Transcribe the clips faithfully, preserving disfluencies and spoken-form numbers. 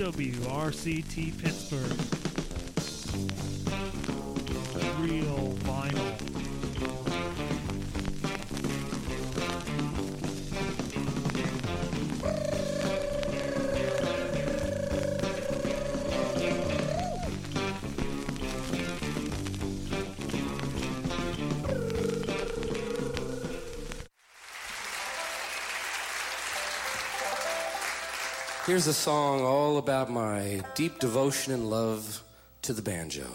W R C T Pittsburgh. Real vinyl. Here's a song all about my deep devotion and love to the banjo.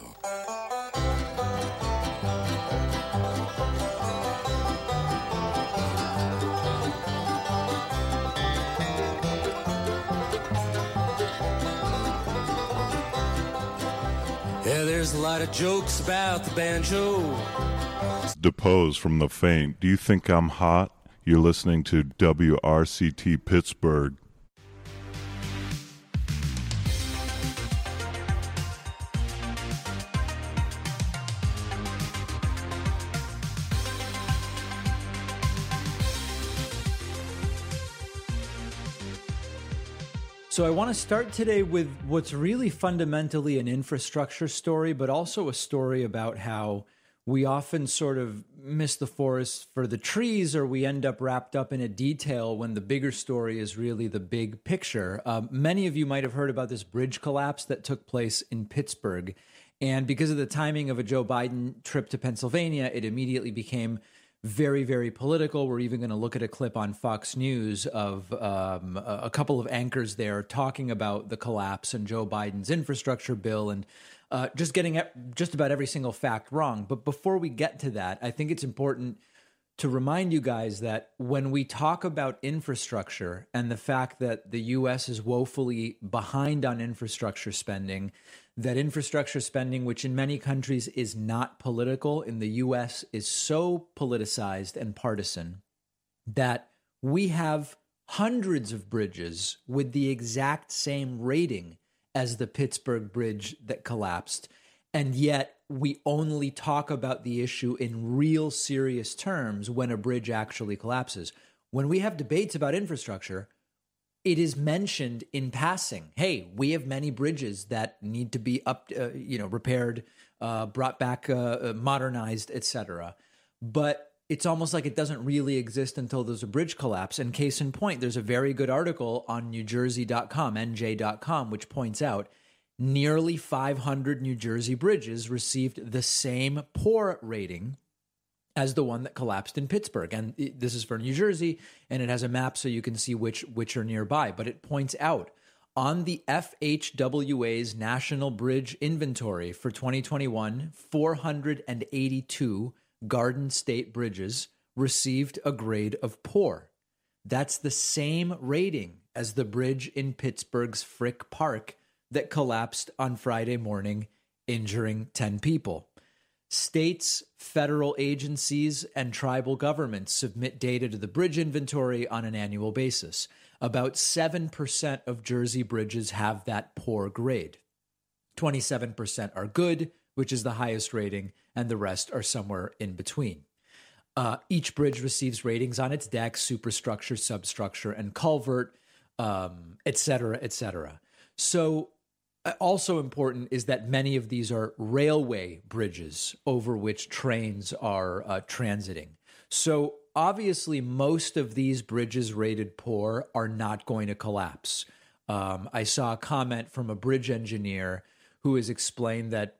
Yeah, there's a lot of jokes about the banjo. Depose from the faint. Do you think I'm hot? You're listening to W R C T Pittsburgh. So I want to start today with what's really fundamentally an infrastructure story, but also a story about how we often sort of miss the forest for the trees, or we end up wrapped up in a detail when the bigger story is really the big picture. Um, many of you might have heard about this bridge collapse that took place in Pittsburgh. And because of the timing of a Joe Biden trip to Pennsylvania, it immediately became very, very political. We're even going to look at a clip on Fox News of um, a, a couple of anchors there talking about the collapse and Joe Biden's infrastructure bill and uh, just getting at just about every single fact wrong. But before we get to that, I think it's important to remind you guys that when we talk about infrastructure and the fact that the U S is woefully behind on infrastructure spending, that infrastructure spending, which in many countries is not political, in the U S is so politicized and partisan that we have hundreds of bridges with the exact same rating as the Pittsburgh bridge that collapsed. And yet we only talk about the issue in real serious terms when a bridge actually collapses. When we have debates about infrastructure, it is mentioned in passing. Hey, we have many bridges that need to be up, uh, you know, repaired, uh, brought back, uh, modernized, et cetera. But it's almost like it doesn't really exist until there's a bridge collapse. And case in point, there's a very good article on New Jersey dot com, N J dot com, which points out nearly five hundred New Jersey bridges received the same poor rating as the one that collapsed in Pittsburgh. And this is for New Jersey, and it has a map so you can see which which are nearby. But it points out on the F H W A's National Bridge Inventory for twenty twenty-one, four hundred eighty-two Garden State bridges received a grade of poor. That's the same rating as the bridge in Pittsburgh's Frick Park that collapsed on Friday morning, injuring ten people. States, federal agencies, and tribal governments submit data to the bridge inventory on an annual basis. About seven percent of Jersey bridges have that poor grade. twenty-seven percent are good, which is the highest rating, and the rest are somewhere in between. Uh, each bridge receives ratings on its deck, superstructure, substructure, and culvert, um, et cetera, et cetera. So also important is that many of these are railway bridges over which trains are uh, transiting. So obviously, most of these bridges rated poor are not going to collapse. Um, I saw a comment from a bridge engineer who has explained that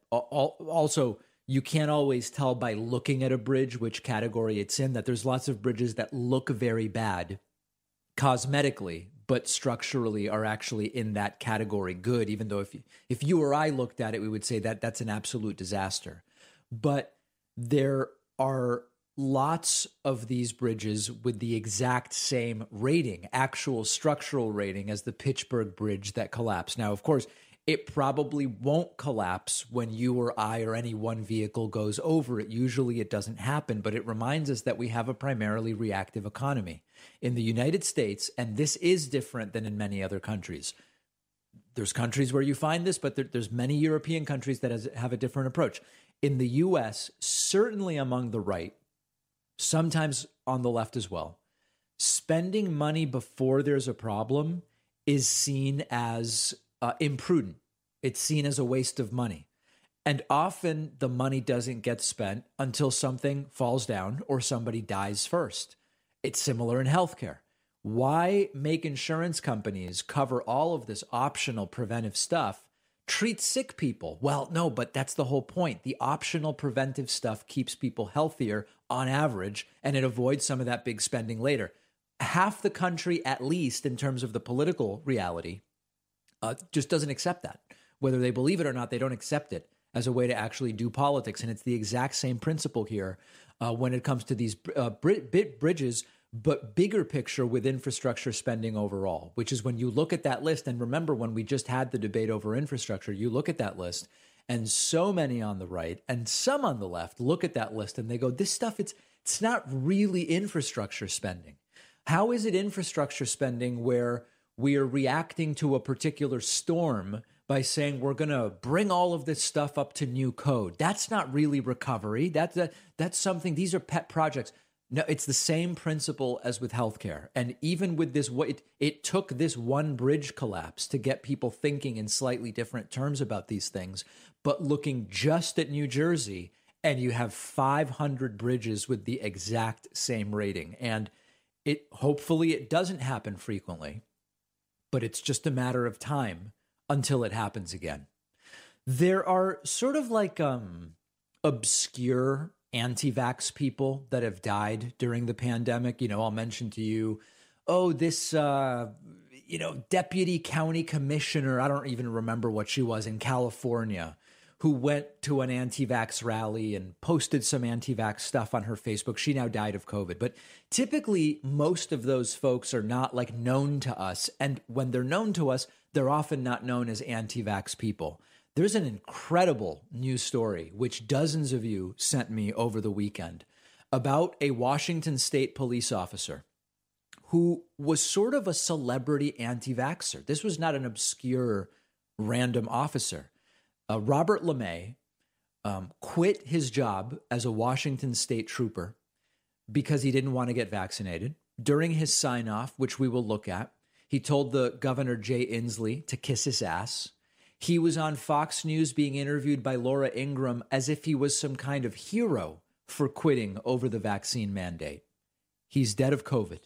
also you can't always tell by looking at a bridge which category it's in, that there's lots of bridges that look very bad cosmetically, but structurally are actually in that category good, even though if you, if you or I looked at it, we would say that that's an absolute disaster. But there are lots of these bridges with the exact same rating, actual structural rating, as the Pittsburgh Bridge that collapsed. Now, of course, it probably won't collapse when you or I or any one vehicle goes over it. Usually it doesn't happen, but it reminds us that we have a primarily reactive economy in the United States, and this is different than in many other countries. There's countries where you find this, but there, there's many European countries that has, have a different approach. In the U S, certainly among the right, sometimes on the left as well, spending money before there's a problem is seen as uh, imprudent. It's seen as a waste of money. And often the money doesn't get spent until something falls down or somebody dies first. It's similar in healthcare. Why make insurance companies cover all of this optional preventive stuff? Treat sick people. Well, no, but that's the whole point. The optional preventive stuff keeps people healthier on average, and it avoids some of that big spending later. Half the country, at least in terms of the political reality, uh, just doesn't accept that. Whether they believe it or not, they don't accept it as a way to actually do politics. And it's the exact same principle here uh, when it comes to these uh, bit bridges, but bigger picture with infrastructure spending overall, which is when you look at that list. And remember, when we just had the debate over infrastructure, you look at that list and so many on the right and some on the left look at that list and they go, this stuff, it's it's not really infrastructure spending. How is it infrastructure spending where we are reacting to a particular storm by saying we're going to bring all of this stuff up to new code? That's not really recovery. That's, that, that's something, these are pet projects. No, it's the same principle as with healthcare. And even with this, it, it took this one bridge collapse to get people thinking in slightly different terms about these things. But looking just at New Jersey, and you have five hundred bridges with the exact same rating. And it hopefully it doesn't happen frequently, but it's just a matter of time until it happens again. There are sort of like um, obscure anti-vax people that have died during the pandemic. You know, I'll mention to you, oh, this, uh, you know, deputy county commissioner, I don't even remember what she was, in California, who went to an anti-vax rally and posted some anti-vax stuff on her Facebook. She now died of COVID. But typically, most of those folks are not like known to us. And when they're known to us, they're often not known as anti-vax people. There's an incredible news story, which dozens of you sent me over the weekend, about a Washington State police officer who was sort of a celebrity anti-vaxxer. This was not an obscure random officer. Uh, Robert LeMay um, quit his job as a Washington State trooper because he didn't want to get vaccinated. During his sign-off, which we will look at, he told the Governor Jay Inslee to kiss his ass. He was on Fox News being interviewed by Laura Ingraham as if he was some kind of hero for quitting over the vaccine mandate. He's dead of COVID.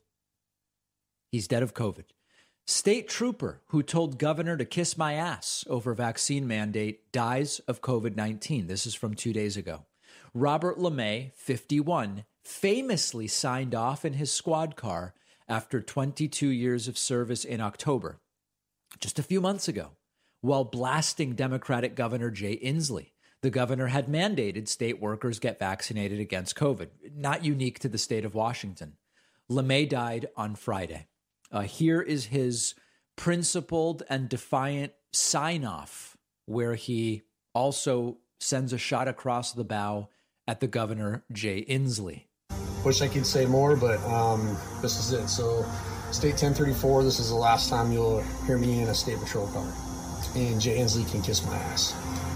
He's dead of COVID. State trooper who told governor to kiss my ass over vaccine mandate dies of COVID nineteen. This is from two days ago. Robert LeMay, fifty-one, famously signed off in his squad car after twenty-two years of service in October, just a few months ago, while blasting Democratic Governor Jay Inslee. The governor had mandated state workers get vaccinated against COVID, not unique to the state of Washington. LeMay died on Friday. Uh, here is his principled and defiant sign-off, where he also sends a shot across the bow at the governor, Jay Inslee. Wish I could say more, but um, this is it. So, State ten thirty-four, this is the last time you'll hear me in a state patrol car. And Jay Inslee can kiss my ass.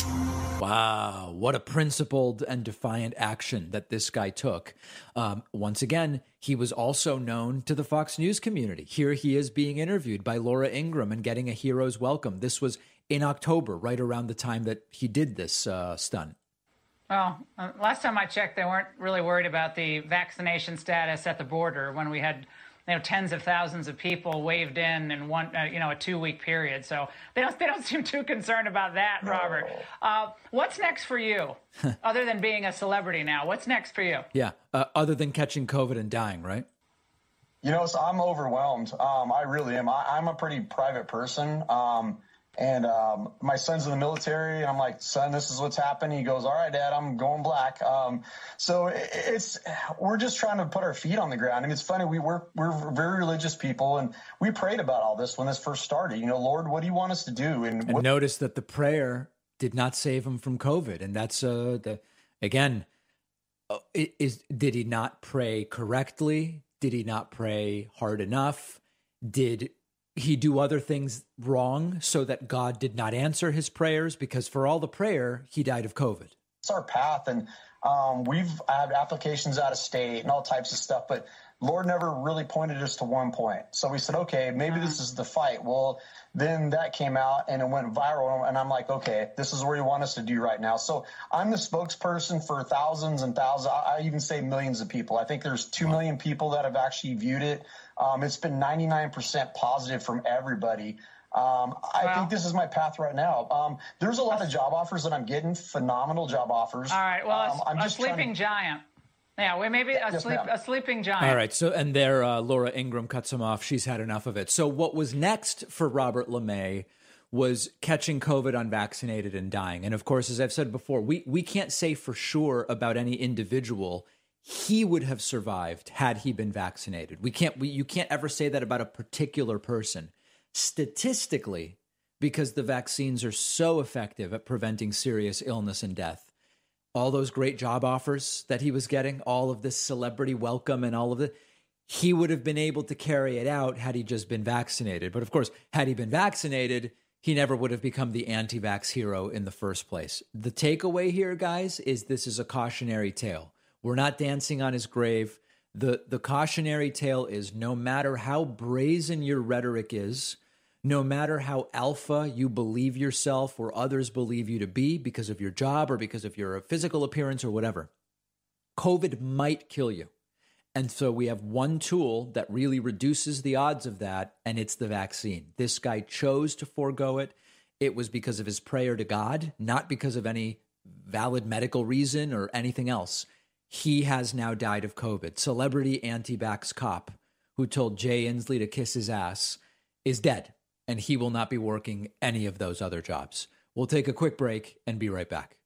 Wow, what a principled and defiant action that this guy took. Um, once again, he was also known to the Fox News community. Here he is being interviewed by Laura Ingraham and getting a hero's welcome. This was in October, right around the time that he did this uh, stunt. Well, uh, last time I checked, they weren't really worried about the vaccination status at the border when we had, you know, tens of thousands of people waved in in one, uh, you know, a two-week period. So they don't, they don't seem too concerned about that, Robert. Uh, what's next for you, other than being a celebrity now? What's next for you? Yeah, uh, other than catching COVID and dying, right? You know, so I'm overwhelmed. Um, I really am. I, I'm a pretty private person. Um, and um, my son's in the military, and I'm like, son, this is what's happening. He goes, all right, Dad, I'm going black. Um, so it, it's we're just trying to put our feet on the ground. I mean, it's funny. We, we're, we're very religious people, and we prayed about all this when this first started. You know, Lord, what do you want us to do? And, and what- notice that the prayer did not save him from COVID. And that's, uh, the again, uh, is did he not pray correctly? Did he not pray hard enough? Did he do other things wrong so that God did not answer his prayers? Because for all the prayer, he died of COVID. It's our path, and um, we've had applications out of state and all types of stuff. But Lord never really pointed us to one point. So we said, okay, maybe this is the fight. Well, then that came out and it went viral. And I'm like, okay, this is where you want us to do right now. So I'm the spokesperson for thousands and thousands. I even say millions of people. I think there's two million people that have actually viewed it. Um, it's been ninety-nine percent positive from everybody. Um, I wow. think this is my path right now. Um, there's a lot of job offers that I'm getting, phenomenal job offers. All right. Well, um, I'm a just sleeping to... giant. Yeah, well, maybe a, yes, sleep, a sleeping giant. All right. So, and there, uh, Laura Ingraham cuts him off. She's had enough of it. So what was next for Robert LeMay was catching COVID unvaccinated and dying. And of course, as I've said before, we, we can't say for sure about any individual he would have survived had he been vaccinated. We can't, we, you can't ever say that about a particular person. Statistically, because the vaccines are so effective at preventing serious illness and death, all those great job offers that he was getting, all of this celebrity welcome and all of it, he would have been able to carry it out had he just been vaccinated. But of course, had he been vaccinated, he never would have become the anti-vax hero in the first place. The takeaway here, guys, is this is a cautionary tale. We're not dancing on his grave. The, the cautionary tale is no matter how brazen your rhetoric is, no matter how alpha you believe yourself or others believe you to be because of your job or because of your physical appearance or whatever, COVID might kill you. And so we have one tool that really reduces the odds of that, and it's the vaccine. This guy chose to forego it. It was because of his prayer to God, not because of any valid medical reason or anything else. He has now died of COVID. Celebrity anti-vax cop who told Jay Inslee to kiss his ass is dead. And he will not be working any of those other jobs. We'll take a quick break and be right back.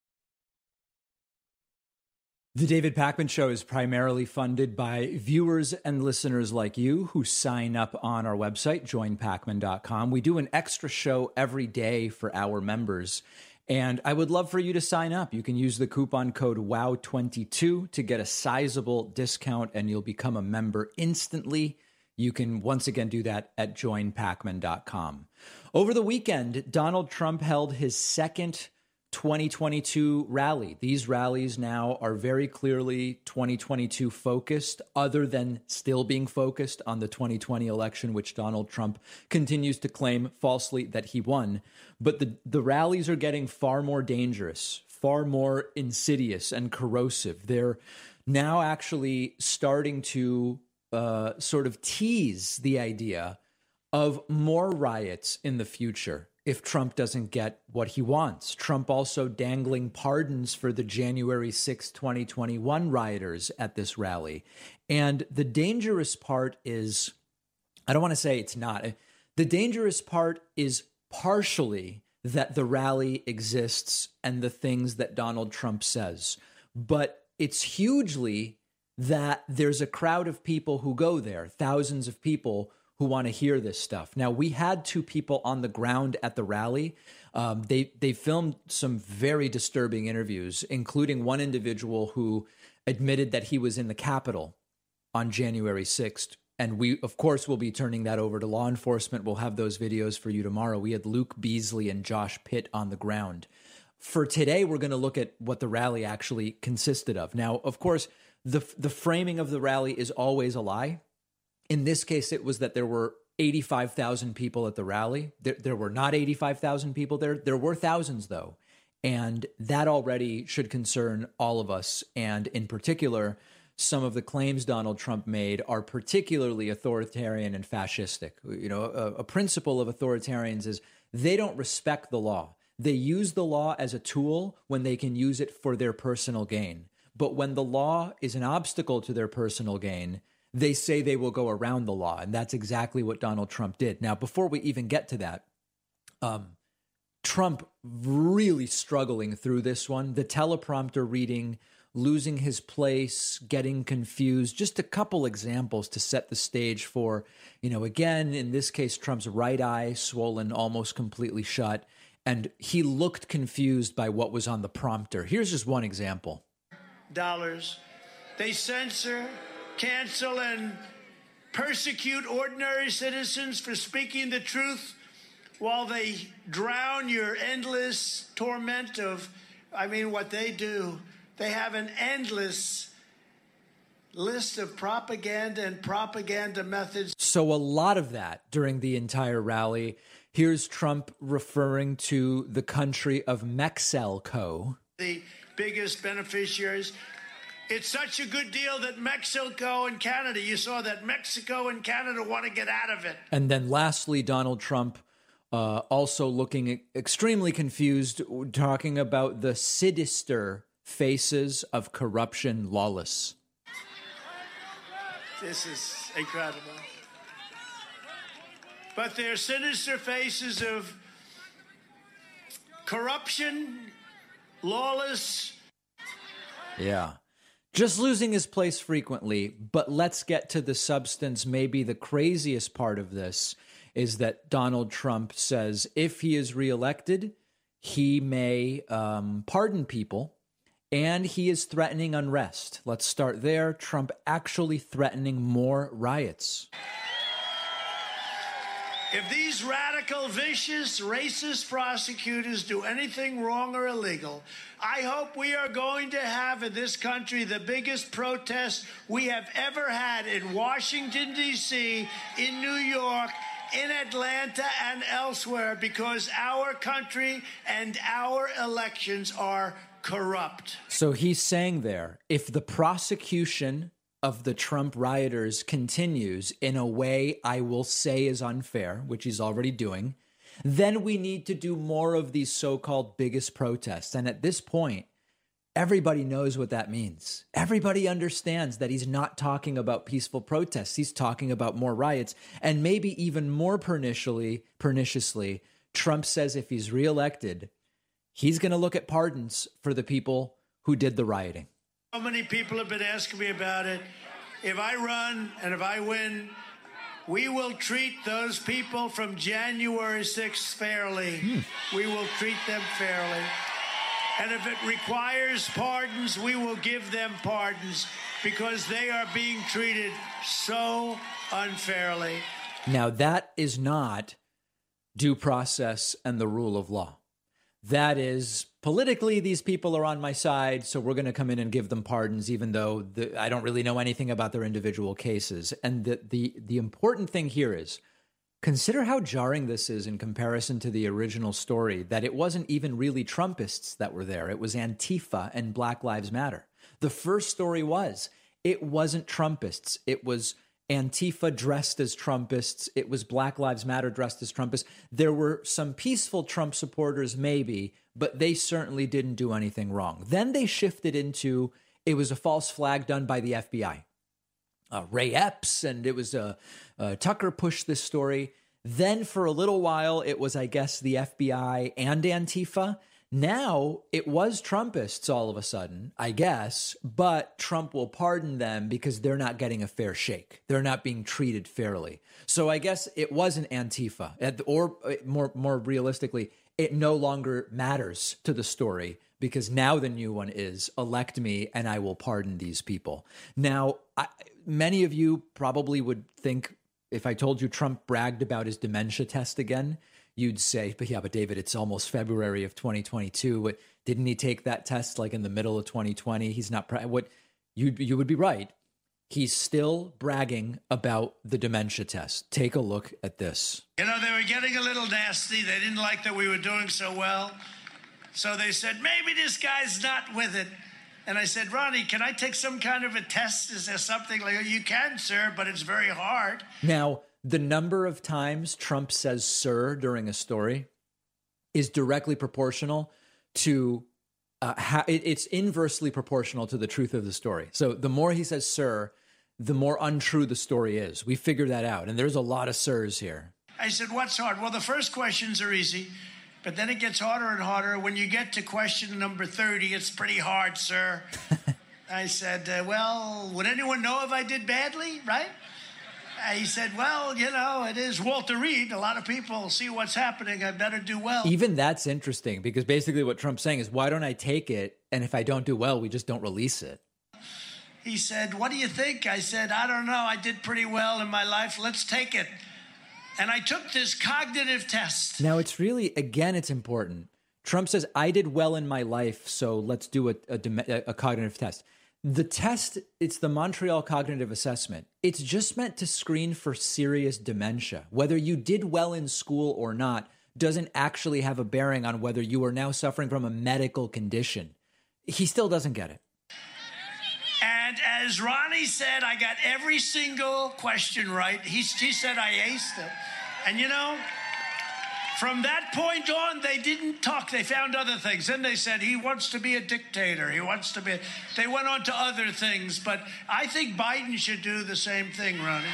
The David Pakman Show is primarily funded by viewers and listeners like you who sign up on our website, join pakman dot com. We do an extra show every day for our members, and I would love for you to sign up. You can use the coupon code W O W twenty-two to get a sizable discount, and you'll become a member instantly. You can once again do that at join pakman dot com. Over the weekend, Donald Trump held his second twenty twenty-two rally. These rallies now are very clearly twenty twenty-two focused, other than still being focused on the twenty twenty election, which Donald Trump continues to claim falsely that he won. But the, the rallies are getting far more dangerous, far more insidious and corrosive. They're now actually starting to Uh, sort of tease the idea of more riots in the future if Trump doesn't get what he wants. Trump also dangling pardons for the January sixth, twenty twenty-one rioters at this rally. And the dangerous part is, I don't want to say it's not. The dangerous part is partially that the rally exists and the things that Donald Trump says. But it's hugely that there's a crowd of people who go there, thousands of people who want to hear this stuff. Now, we had two people on the ground at the rally. Um, they they filmed some very disturbing interviews, including one individual who admitted that he was in the Capitol on January sixth. And we, of course, will be turning that over to law enforcement. We'll have those videos for you tomorrow. We had Luke Beasley and Josh Pitt on the ground. For today, we're going to look at what the rally actually consisted of. Now, of course, the the framing of the rally is always a lie. In this case, it was that there were eighty-five thousand people at the rally. There, there were not eighty-five thousand people there. There were thousands, though. And that already should concern all of us. And in particular, some of the claims Donald Trump made are particularly authoritarian and fascistic. You know, a, a principle of authoritarians is they don't respect the law. They use the law as a tool when they can use it for their personal gain. But when the law is an obstacle to their personal gain, they say they will go around the law. And that's exactly what Donald Trump did. Now, before we even get to that, um, Trump really struggling through this one, the teleprompter reading, losing his place, getting confused, just a couple examples to set the stage for, you know, again, in this case, Trump's right eye swollen, almost completely shut. And he looked confused by what was on the prompter. Here's just one example. Dollars. They censor, cancel, and persecute ordinary citizens for speaking the truth while they drown your endless torment of, I mean, what they do. They have an endless list of propaganda and propaganda methods. So a lot of that during the entire rally. Here's Trump referring to the country of Mexico. The biggest beneficiaries. It's such a good deal that Mexico and Canada, you saw that Mexico and Canada want to get out of it. And then lastly, Donald Trump uh, also looking extremely confused, talking about the sinister faces of corruption, lawless. This is incredible. But they're sinister faces of corruption, lawless. Yeah. Just losing his place frequently. But let's get to the substance. Maybe the craziest part of this is that Donald Trump says if he is reelected, he may um, pardon people, and he is threatening unrest. Let's start there. Trump actually threatening more riots. If these radical, vicious, racist prosecutors do anything wrong or illegal, I hope we are going to have in this country the biggest protest we have ever had in Washington, D C, in New York, in Atlanta, and elsewhere, because our country and our elections are corrupt. So he's saying there, if the prosecution of the Trump rioters continues in a way I will say is unfair, which he's already doing, then we need to do more of these so-called biggest protests. And at this point, everybody knows what that means. Everybody understands that he's not talking about peaceful protests. He's talking about more riots. And maybe even more perniciously, perniciously, Trump says if he's reelected, he's going to look at pardons for the people who did the rioting. So many people have been asking me about it. If I run and if I win, we will treat those people from January sixth fairly. Hmm. We will treat them fairly. And if it requires pardons, we will give them pardons because they are being treated so unfairly. Now, that is not due process and the rule of law. That is, politically, these people are on my side, so we're going to come in and give them pardons, even though the, I don't really know anything about their individual cases. And the, the the important thing here is, consider how jarring this is in comparison to the original story, that it wasn't even really Trumpists that were there. It was Antifa and Black Lives Matter. The first story was, it wasn't Trumpists. It was Antifa dressed as Trumpists. It was Black Lives Matter dressed as Trumpists. There were some peaceful Trump supporters, maybe, but they certainly didn't do anything wrong. Then they shifted into, it was a false flag done by the F B I. Uh, Ray Epps, and it was uh, uh, Tucker pushed this story. Then for a little while, it was, I guess, the F B I and Antifa. Now it was Trumpists all of a sudden, I guess, but Trump will pardon them because they're not getting a fair shake. They're not being treated fairly. So I guess it wasn't Antifa, or more, more realistically, it no longer matters to the story because now the new one is elect me and I will pardon these people. Now, I, many of you probably would think if I told you Trump bragged about his dementia test again, you'd say, but yeah, but David, it's almost February of twenty twenty-two. Didn't he take that test like in the middle of twenty twenty? He's not, what you you would be right. He's still bragging about the dementia test. Take a look at this. You know, they were getting a little nasty. They didn't like that we were doing so well. So they said, maybe this guy's not with it. And I said, Ronnie, can I take some kind of a test? Is there something like, you can, sir, but it's very hard. Now, the number of times Trump says sir during a story is directly proportional to, uh, how, it, it's inversely proportional to the truth of the story. So the more he says sir, the more untrue the story is. We figured that out. And there's a lot of sirs here. I said, what's hard? Well, the first questions are easy, but then it gets harder and harder. When you get to question number thirty, it's pretty hard, sir. I said, uh, well, would anyone know if I did badly, right? He said, well, you know, it is Walter Reed. A lot of people see what's happening. I better do well. Even that's interesting because basically what Trump's saying is, why don't I take it? And if I don't do well, we just don't release it. He said, what do you think? I said, I don't know. I did pretty well in my life. Let's take it. And I took this cognitive test. Now, it's really, again, it's important. Trump says, I did well in my life, so let's do a, a, a cognitive test. The test, it's the Montreal Cognitive Assessment. It's just meant to screen for serious dementia. Whether you did well in school or not doesn't actually have a bearing on whether you are now suffering from a medical condition. He still doesn't get it. And as Ronnie said, I got every single question right. He, he said I aced it. And you know, from that point on, they didn't talk. They found other things. Then they said he wants to be a dictator. He wants to be. They went on to other things. But I think Biden should do the same thing, Ronnie.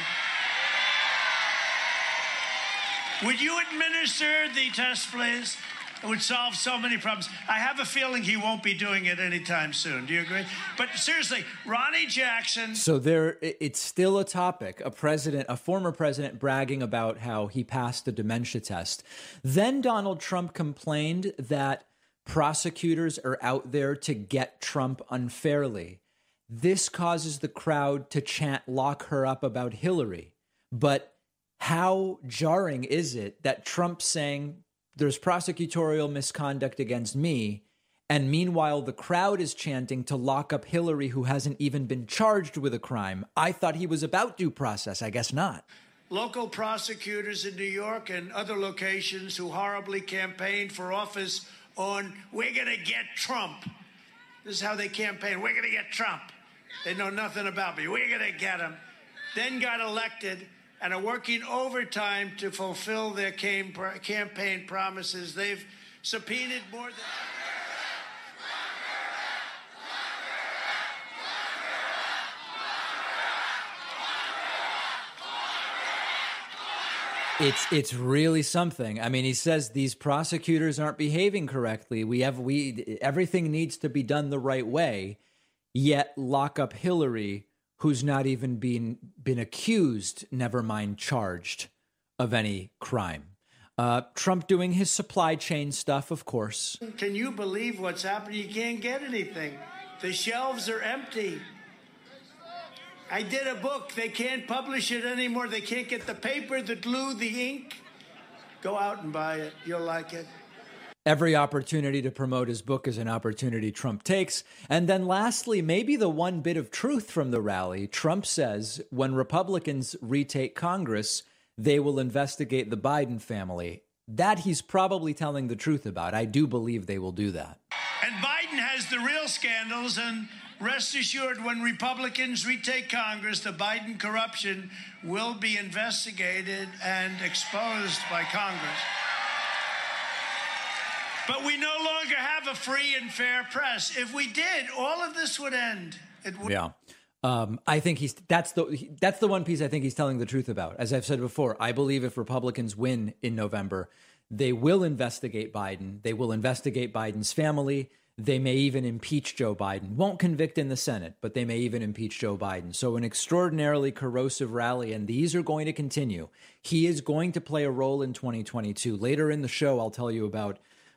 Would you administer the test, please? It would solve so many problems. I have a feeling he won't be doing it anytime soon. Do you agree? But seriously, Ronnie Jackson. So there, it's still a topic. A president, a former president, bragging about how he passed the dementia test. Then Donald Trump complained that prosecutors are out there to get Trump unfairly. This causes the crowd to chant "lock her up" about Hillary. But how jarring is it that Trump's saying there's prosecutorial misconduct against me, and meanwhile the crowd is chanting to lock up Hillary, who hasn't even been charged with a crime? I thought he was about due process. I guess not. Local prosecutors in New York and other locations who horribly campaigned for office on, we're going to get Trump. This is how they campaign. We're going to get Trump. They know nothing about me. We're going to get him. Then got elected and are working overtime to fulfill their campaign promises. They've subpoenaed more than... It's it's really something. I mean, he says these prosecutors aren't behaving correctly. We have we everything needs to be done the right way. Yet lock up Hillary, who's not even been been accused, never mind charged, of any crime. Uh, Trump doing his supply chain stuff, of course. Can you believe what's happening? You can't get anything. The shelves are empty. I did a book. They can't publish it anymore. They can't get the paper, the glue, the ink. Go out and buy it. You'll like it. Every opportunity to promote his book is an opportunity Trump takes. And then lastly, maybe the one bit of truth from the rally, Trump says when Republicans retake Congress, they will investigate the Biden family. That he's probably telling the truth about. I do believe they will do that. And Biden has the real scandals, and rest assured, when Republicans retake Congress, the Biden corruption will be investigated and exposed by Congress. But we no longer have a free and fair press. If we did, all of this would end. It would. Yeah. Um, I think he's that's the that's the one piece I think he's telling the truth about. As I've said before, I believe if Republicans win in November, they will investigate Biden. They will investigate Biden's family. They may even impeach Joe Biden. Won't convict in the Senate, but they may even impeach Joe Biden. So an extraordinarily corrosive rally, and these are going to continue. He is going to play a role in twenty twenty-two. Later in the show, I'll tell you about,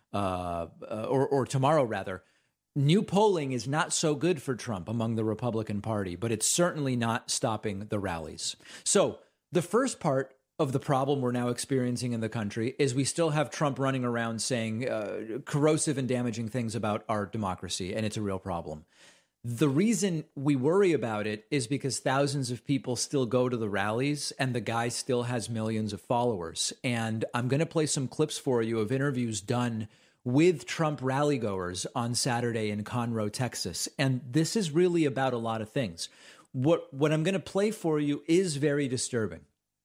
uh, uh, or, or tomorrow rather, new polling is not so good for Trump among the Republican Party, but it's certainly not stopping the rallies. So the first part of the problem we're now experiencing in the country is we still have Trump running around saying uh, corrosive and damaging things about our democracy, and it's a real problem. The reason we worry about it is because thousands of people still go to the rallies, and the guy still has millions of followers. And I'm going to play some clips for you of interviews done with Trump rallygoers on Saturday in Conroe, Texas. And this is really about a lot of things. What, what I'm going to play for you is very disturbing.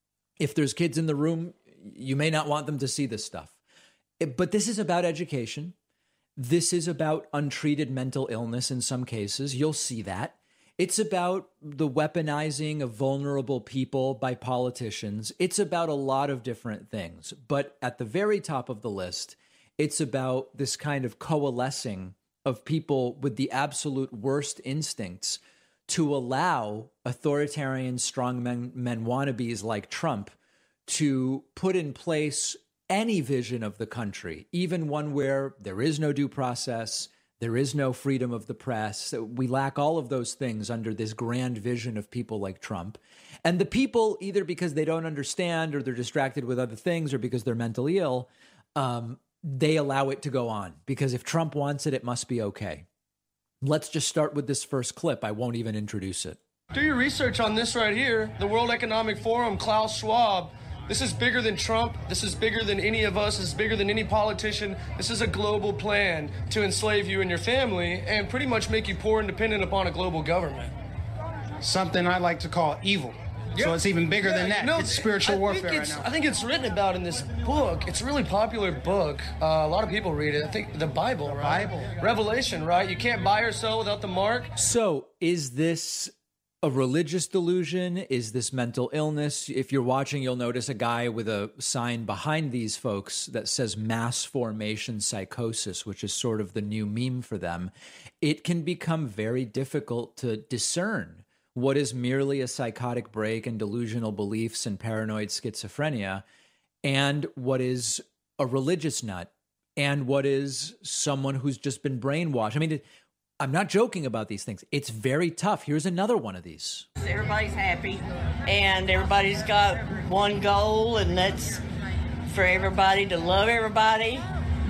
If there's kids in the room, you may not want them to see this stuff. It, but this is about education. This is about untreated mental illness in some cases. You'll see that. It's about the weaponizing of vulnerable people by politicians. It's about a lot of different things. But at the very top of the list, it's about this kind of coalescing of people with the absolute worst instincts to allow authoritarian strongmen men wannabes like Trump to put in place any vision of the country, even one where there is no due process, there is no freedom of the press. We lack all of those things under this grand vision of people like Trump. And the people, either because they don't understand or they're distracted with other things or because they're mentally ill, um, they allow it to go on. Because if Trump wants it, it must be okay. Let's just start with this first clip. I won't even introduce it. Do your research on this right here. The World Economic Forum, Klaus Schwab. This is bigger than Trump. This is bigger than any of us. This is bigger than any politician. This is a global plan to enslave you and your family and pretty much make you poor and dependent upon a global government. Something I like to call evil. Yeah. So it's even bigger yeah, than that. You know, it's spiritual I warfare think it's, right now. I think it's written about in this book. It's a really popular book. Uh, a lot of people read it. I think the Bible, The right? Bible. Revelation, right? You can't buy or sell without the mark. So is this a religious delusion? Is this mental illness? If you're watching, you'll notice a guy with a sign behind these folks that says mass formation psychosis, which is sort of the new meme for them. It can become very difficult to discern what is merely a psychotic break and delusional beliefs and paranoid schizophrenia, and what is a religious nut, and what is someone who's just been brainwashed. I mean, it, I'm not joking about these things. It's very tough. Here's another one of these. Everybody's happy, and everybody's got one goal, and that's for everybody to love everybody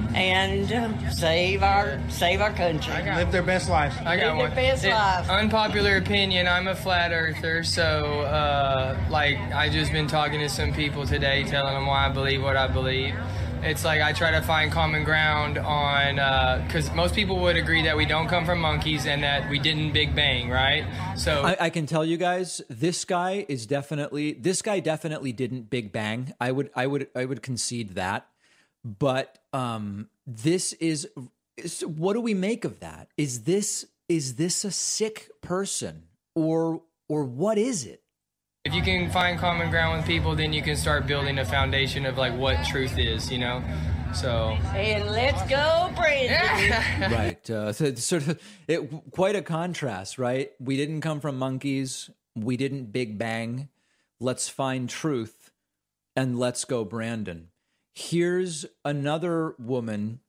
and uh, save our save our country. Live their best life. I got Live one. their best It- life. Unpopular opinion, I'm a flat earther, so uh, like I just been talking to some people today telling them why I believe what I believe. It's like I try to find common ground on, because uh, most people would agree that we don't come from monkeys and that we didn't Big Bang, right? So I, I can tell you guys, this guy is definitely, this guy definitely didn't Big Bang. I would, I would, I would concede that. But um, this is, is, what do we make of that? Is this, is this a sick person, or, or what is it? if you can find common ground with people, then you can start building a foundation of like what truth is, you know? So and let's go, Brandon. Right. Uh, so it's sort of it, quite a contrast, right? We didn't come from monkeys. We didn't Big Bang. Let's find truth and let's go, Brandon. Here's another woman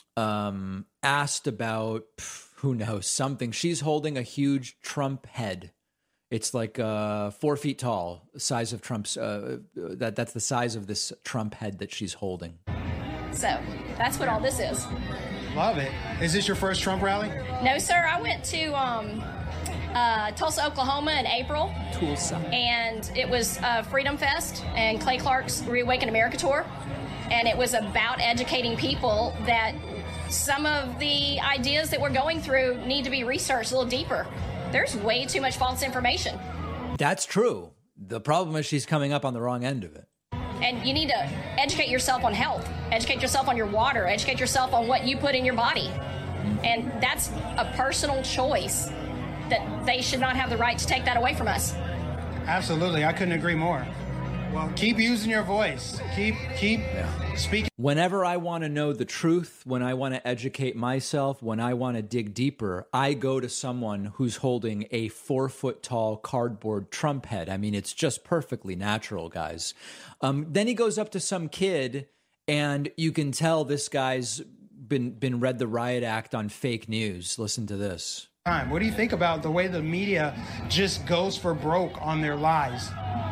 um, asked about, pff, who knows, something. She's holding a huge Trump head. It's like uh, four feet tall, size of Trump's. Uh, that that's the size of this Trump head that she's holding. So that's what all this is. Love it. Is this your first Trump rally? No, sir. I went to um, uh, Tulsa, Oklahoma in April. Tulsa. And it was uh, Freedom Fest and Clay Clark's Reawaken America tour. And it was about educating people that some of the ideas that we're going through need to be researched a little deeper. There's way too much false information. That's true. The problem is she's coming up on the wrong end of it. And you need to educate yourself on health, educate yourself on your water, educate yourself on what you put in your body. And that's a personal choice that they should not have the right to take that away from us. Absolutely. I couldn't agree more. Well, keep using your voice. Keep, keep yeah. speaking. Whenever I want to know the truth, when I want to educate myself, when I want to dig deeper, I go to someone who's holding a four foot tall cardboard Trump head. I mean, it's just perfectly natural, guys. Um, then he goes up to some kid, and you can tell this guy's been been read the riot act on fake news. Listen to this. What do you think about the way the media just goes for broke on their lies?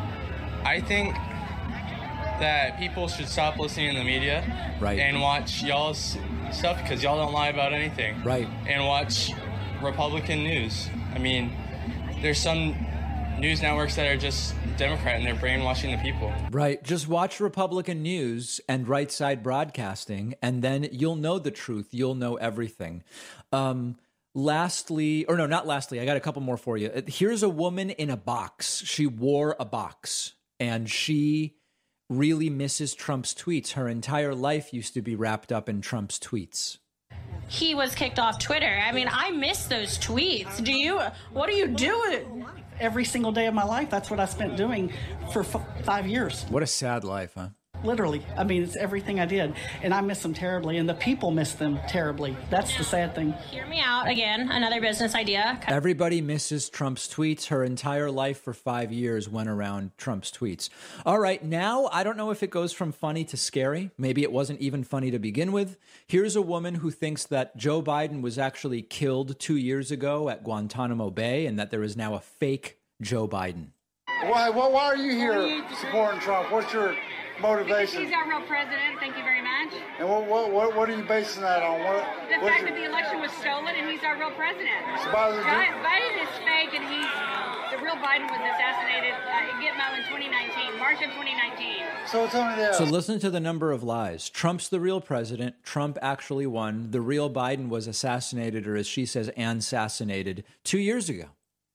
I think that people should stop listening to the media, right, and watch y'all's stuff, because y'all don't lie about anything, right, and watch Republican news. I mean, there's some news networks that are just Democrat and they're brainwashing the people. Right. Just watch Republican news and right side broadcasting, and then you'll know the truth. You'll know everything. Um, lastly, or no, not lastly, I got a couple more for you. Here's a woman in a box. She wore a box, and she really misses Trump's tweets. Her entire life used to be wrapped up in Trump's tweets. He was kicked off Twitter. I mean, I miss those tweets. Do you? What do you do? Every single day of my life, that's what I spent doing for f- five years. What a sad life, huh? Literally. I mean, it's everything I did. And I miss them terribly, and the people miss them terribly. That's the sad thing. Hear me out again. Another business idea. Everybody misses Trump's tweets. Her entire life for five years went around Trump's tweets. All right, now I don't know if it goes from funny to scary. Maybe it wasn't even funny to begin with. Here's a woman who thinks that Joe Biden was actually killed two years ago at Guantanamo Bay, and that there is now a fake Joe Biden. Why, why, why are you here supporting Trump? What's your motivation? Because he's our real president. Thank you very much. And what what what, what are you basing that on? What, the fact that the election was stolen and he's our real president. So Biden, Biden is fake and he's the real Biden was assassinated uh, in Gitmo in twenty nineteen, March of twenty nineteen. So tell me this. So listen to the number of lies. Trump's the real president. Trump actually won. The real Biden was assassinated, or as she says, assassinated two years ago.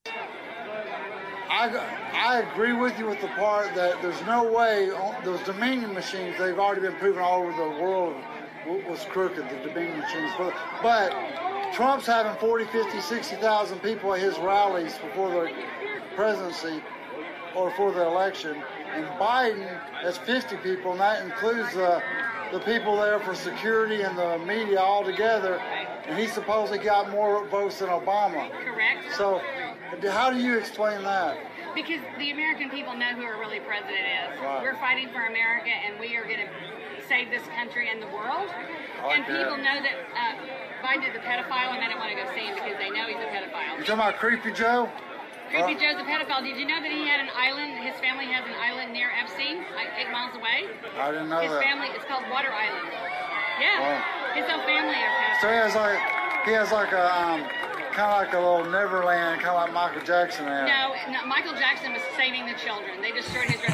I, I agree with you with the part that there's no way those Dominion machines, they've already been proven all over the world was crooked, the Dominion machines. But, but Trump's having forty, fifty, sixty thousand people at his rallies before the presidency or for the election. And Biden has fifty people, and that includes the, the people there for security and the media all together. And he supposedly got more votes than Obama. Correct. So how do you explain that? Because the American people know who our really president is. Right. We're fighting for America, and we are going to save this country and the world. Like and people that. know that uh, Biden is a pedophile, and they don't want to go see him because they know he's a pedophile. You talking about Creepy Joe? Creepy uh, Joe's a pedophile. Did you know that he had an island? His family has an island near Epstein, like eight miles away. I didn't know his that. His family, it's called Water Island. Yeah. Wow. His whole family are pedophiles. So he has like, he has like a, um, kind of like a little Neverland, kind of like Michael Jackson had. No, no, Michael Jackson was saving the children. They destroyed his...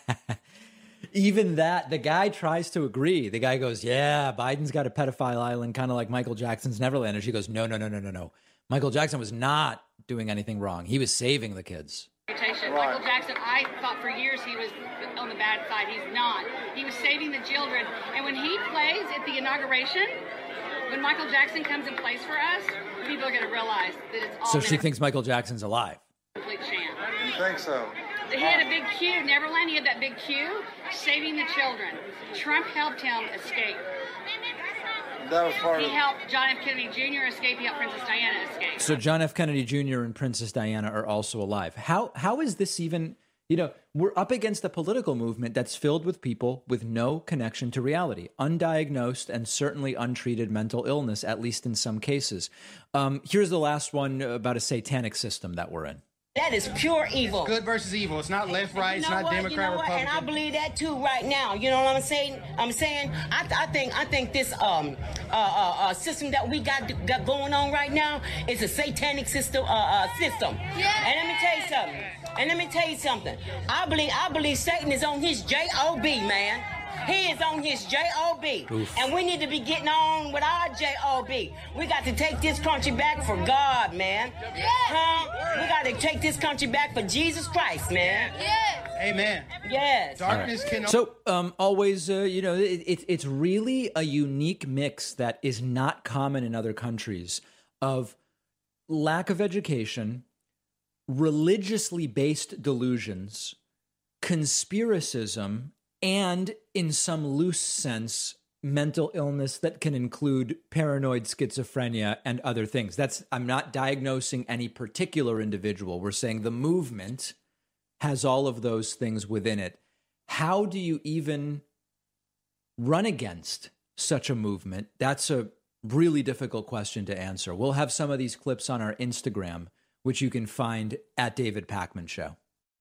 Even that, the guy tries to agree. The guy goes, yeah, Biden's got a pedophile island, kind of like Michael Jackson's Neverland. And she goes, no, no, no, no, no, no. Michael Jackson was not doing anything wrong. He was saving the kids. Right. Michael Jackson, I thought for years he was on the bad side. He's not. He was saving the children. And when he plays at the inauguration, when Michael Jackson comes and plays for us, people are going to realize that it's all So she thinks Michael Jackson's alive. Complete sham. You think so? He had a big Q, Neverland. He had that big Q, saving the children. Trump helped him escape. That was part he of helped John F. Kennedy Junior escape. He helped Princess Diana escape. So John F. Kennedy Junior and Princess Diana are also alive. How how is this even, you know, we're up against a political movement that's filled with people with no connection to reality, undiagnosed and certainly untreated mental illness, at least in some cases. Um, here's the last one about a satanic system that we're in. That is pure evil. It's good versus evil. It's not left, right. You It's know not what? Democrat, you know what? Republican. And I believe that too right now. You know what I'm saying? I'm saying I, I think I think this um uh, uh, uh system that we got, got going on right now is a satanic system uh, uh system. Yeah. And let me tell you something. And let me tell you something. I believe I believe Satan is on his J O B, man. He is on his J O B. Oof. And we need to be getting on with our J O B. We got to take this country back for God, man. Yeah. Huh? We got to take this country back for Jesus Christ, man. Yes. Amen. Yes. Darkness Right. can... So um, always, uh, you know, it, it, it's really a unique mix that is not common in other countries of lack of education, religiously based delusions, conspiracism, and in some loose sense, mental illness that can include paranoid schizophrenia and other things. That's, I'm not diagnosing any particular individual. We're saying the movement has all of those things within it. How do you even run against such a movement? That's a really difficult question to answer. We'll have some of these clips on our Instagram, which you can find at David Pakman Show.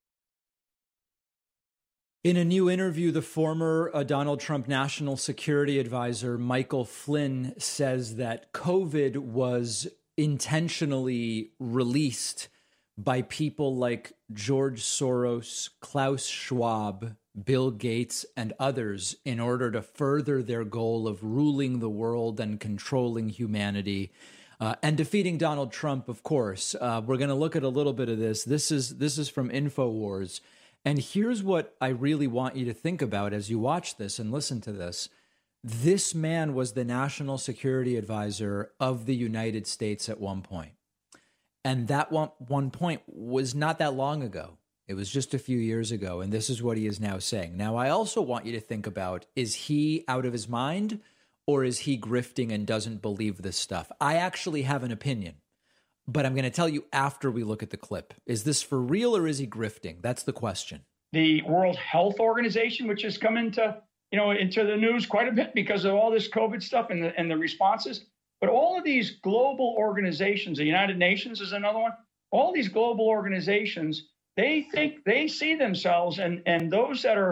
In a new interview, the former uh, Donald Trump National Security Advisor Michael Flynn says that COVID was intentionally released by people like George Soros, Klaus Schwab, Bill Gates, and others in order to further their goal of ruling the world and controlling humanity. Uh, and defeating Donald Trump, of course. Uh, we're going to look at a little bit of this. This is this is from InfoWars. And here's what I really want you to think about as you watch this and listen to this. This man was the national security advisor of the United States at one point. And that one, one point was not that long ago. It was just a few years ago. And this is what he is now saying. Now, I also want you to think about, is he out of his mind or is he grifting and doesn't believe this stuff? I actually have an opinion. But I'm going to tell you after we look at the clip. Is this for real or is he grifting? That's the question. The World Health Organization, which has come into, you know, into the news quite a bit because of all this COVID stuff and the, and the responses. But all of these global organizations, the United Nations is another one. All these global organizations, they think they see themselves and, and those that are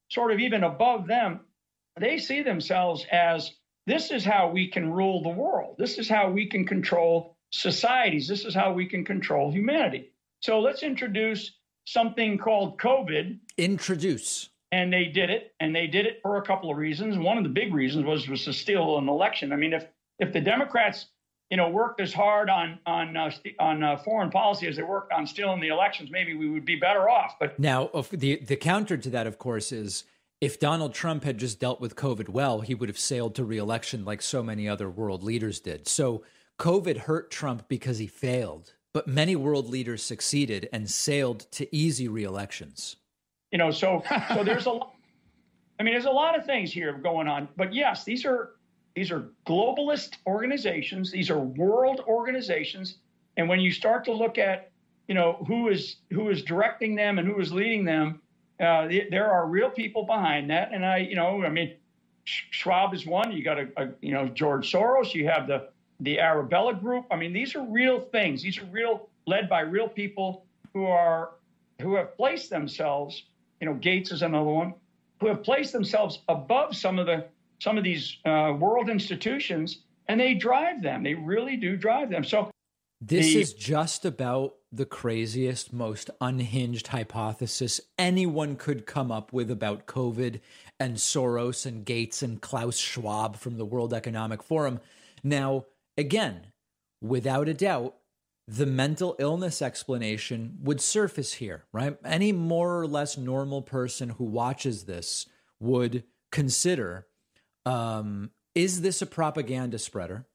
sort of even above them, they see themselves as, this is how we can rule the world. This is how we can control societies. This is how we can control humanity. So let's introduce something called COVID. Introduce. And they did it, and they did it for a couple of reasons. One of the big reasons was, was to steal an election. I mean, if if the Democrats, you know, worked as hard on on uh, on uh, foreign policy as they worked on stealing the elections, maybe we would be better off. But now, the the counter to that, of course, is if Donald Trump had just dealt with COVID well, he would have sailed to re-election like so many other world leaders did. So COVID hurt Trump because he failed, but many world leaders succeeded and sailed to easy re-elections. You know, so so there's a lot. I mean, there's a lot of things here going on. But yes, these are these are globalist organizations. These are world organizations. And when you start to look at, you know, who is who is directing them and who is leading them, uh, there are real people behind that. And I, you know, I mean, Schwab is one. You got a, a you know George Soros. You have the the Arabella Group. I mean, these are real things. These are real, led by real people who are who have placed themselves. You know, Gates is another one, who have placed themselves above some of the some of these uh, world institutions, and they drive them. They really do drive them. So this the, is just about the craziest, most unhinged hypothesis anyone could come up with about COVID and Soros and Gates and Klaus Schwab from the World Economic Forum. Now, again, without a doubt, the mental illness explanation would surface here, right? Any more or less normal person who watches this would consider, um, is this a propaganda spreader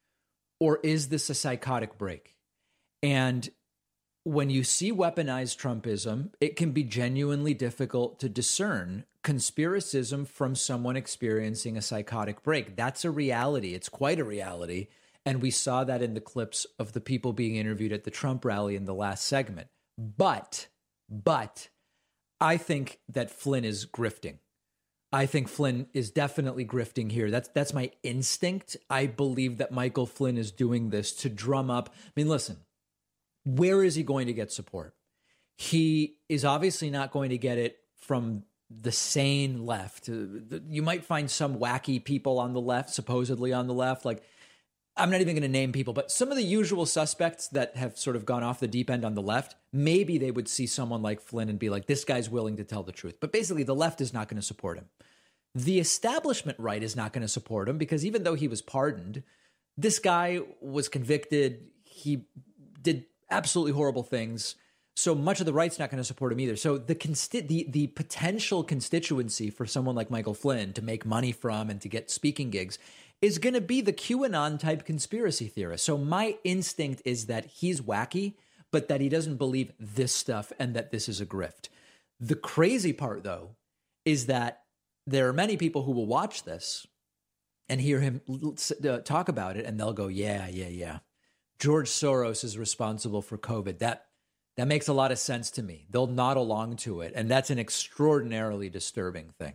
or is this a psychotic break? And when you see weaponized Trumpism, it can be genuinely difficult to discern conspiracism from someone experiencing a psychotic break. That's a reality. It's quite a reality. And we saw that in the clips of the people being interviewed at the Trump rally in the last segment. But, but I think that Flynn is grifting. I think Flynn is definitely grifting here. That's that's my instinct. I believe that Michael Flynn is doing this to drum up. I mean, listen, where is he going to get support? He is obviously not going to get it from the sane left. You might find some wacky people on the left, supposedly on the left, like, I'm not even going to name people, but some of the usual suspects that have sort of gone off the deep end on the left, maybe they would see someone like Flynn and be like, this guy's willing to tell the truth. But basically, the left is not going to support him. The establishment right is not going to support him because even though he was pardoned, this guy was convicted. He did absolutely horrible things. So much of the right's not going to support him either. So the consti- the the potential constituency for someone like Michael Flynn to make money from and to get speaking gigs is going to be the QAnon type conspiracy theorist. So my instinct is that he's wacky, but that he doesn't believe this stuff and that this is a grift. The crazy part, though, is that there are many people who will watch this and hear him uh, talk about it, and they'll go, yeah, yeah, yeah. George Soros is responsible for COVID. That that makes a lot of sense to me. They'll nod along to it, and that's an extraordinarily disturbing thing.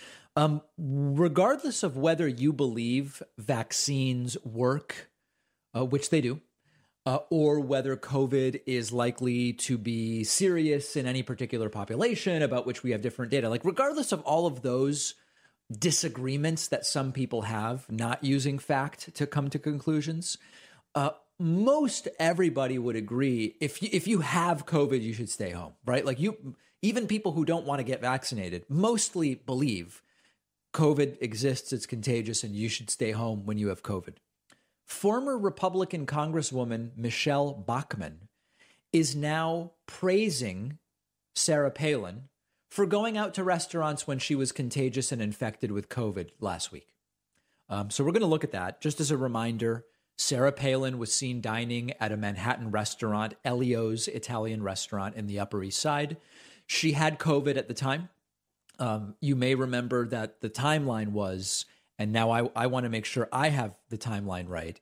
Um, regardless of whether you believe vaccines work, uh, which they do, uh, or whether COVID is likely to be serious in any particular population about which we have different data, like regardless of all of those disagreements that some people have not using fact to come to conclusions, uh, most everybody would agree if you, if you have COVID, you should stay home, right? Like you, even people who don't want to get vaccinated mostly believe COVID exists, it's contagious, and you should stay home when you have COVID. Former Republican Congresswoman Michelle Bachmann is now praising Sarah Palin for going out to restaurants when she was contagious and infected with COVID last week. Um, so we're going to look at that. Just as a reminder, Sarah Palin was seen dining at a Manhattan restaurant, Elio's Italian restaurant in the Upper East Side. She had COVID at the time. Um, you may remember that the timeline was, and now I, I want to make sure I have the timeline right.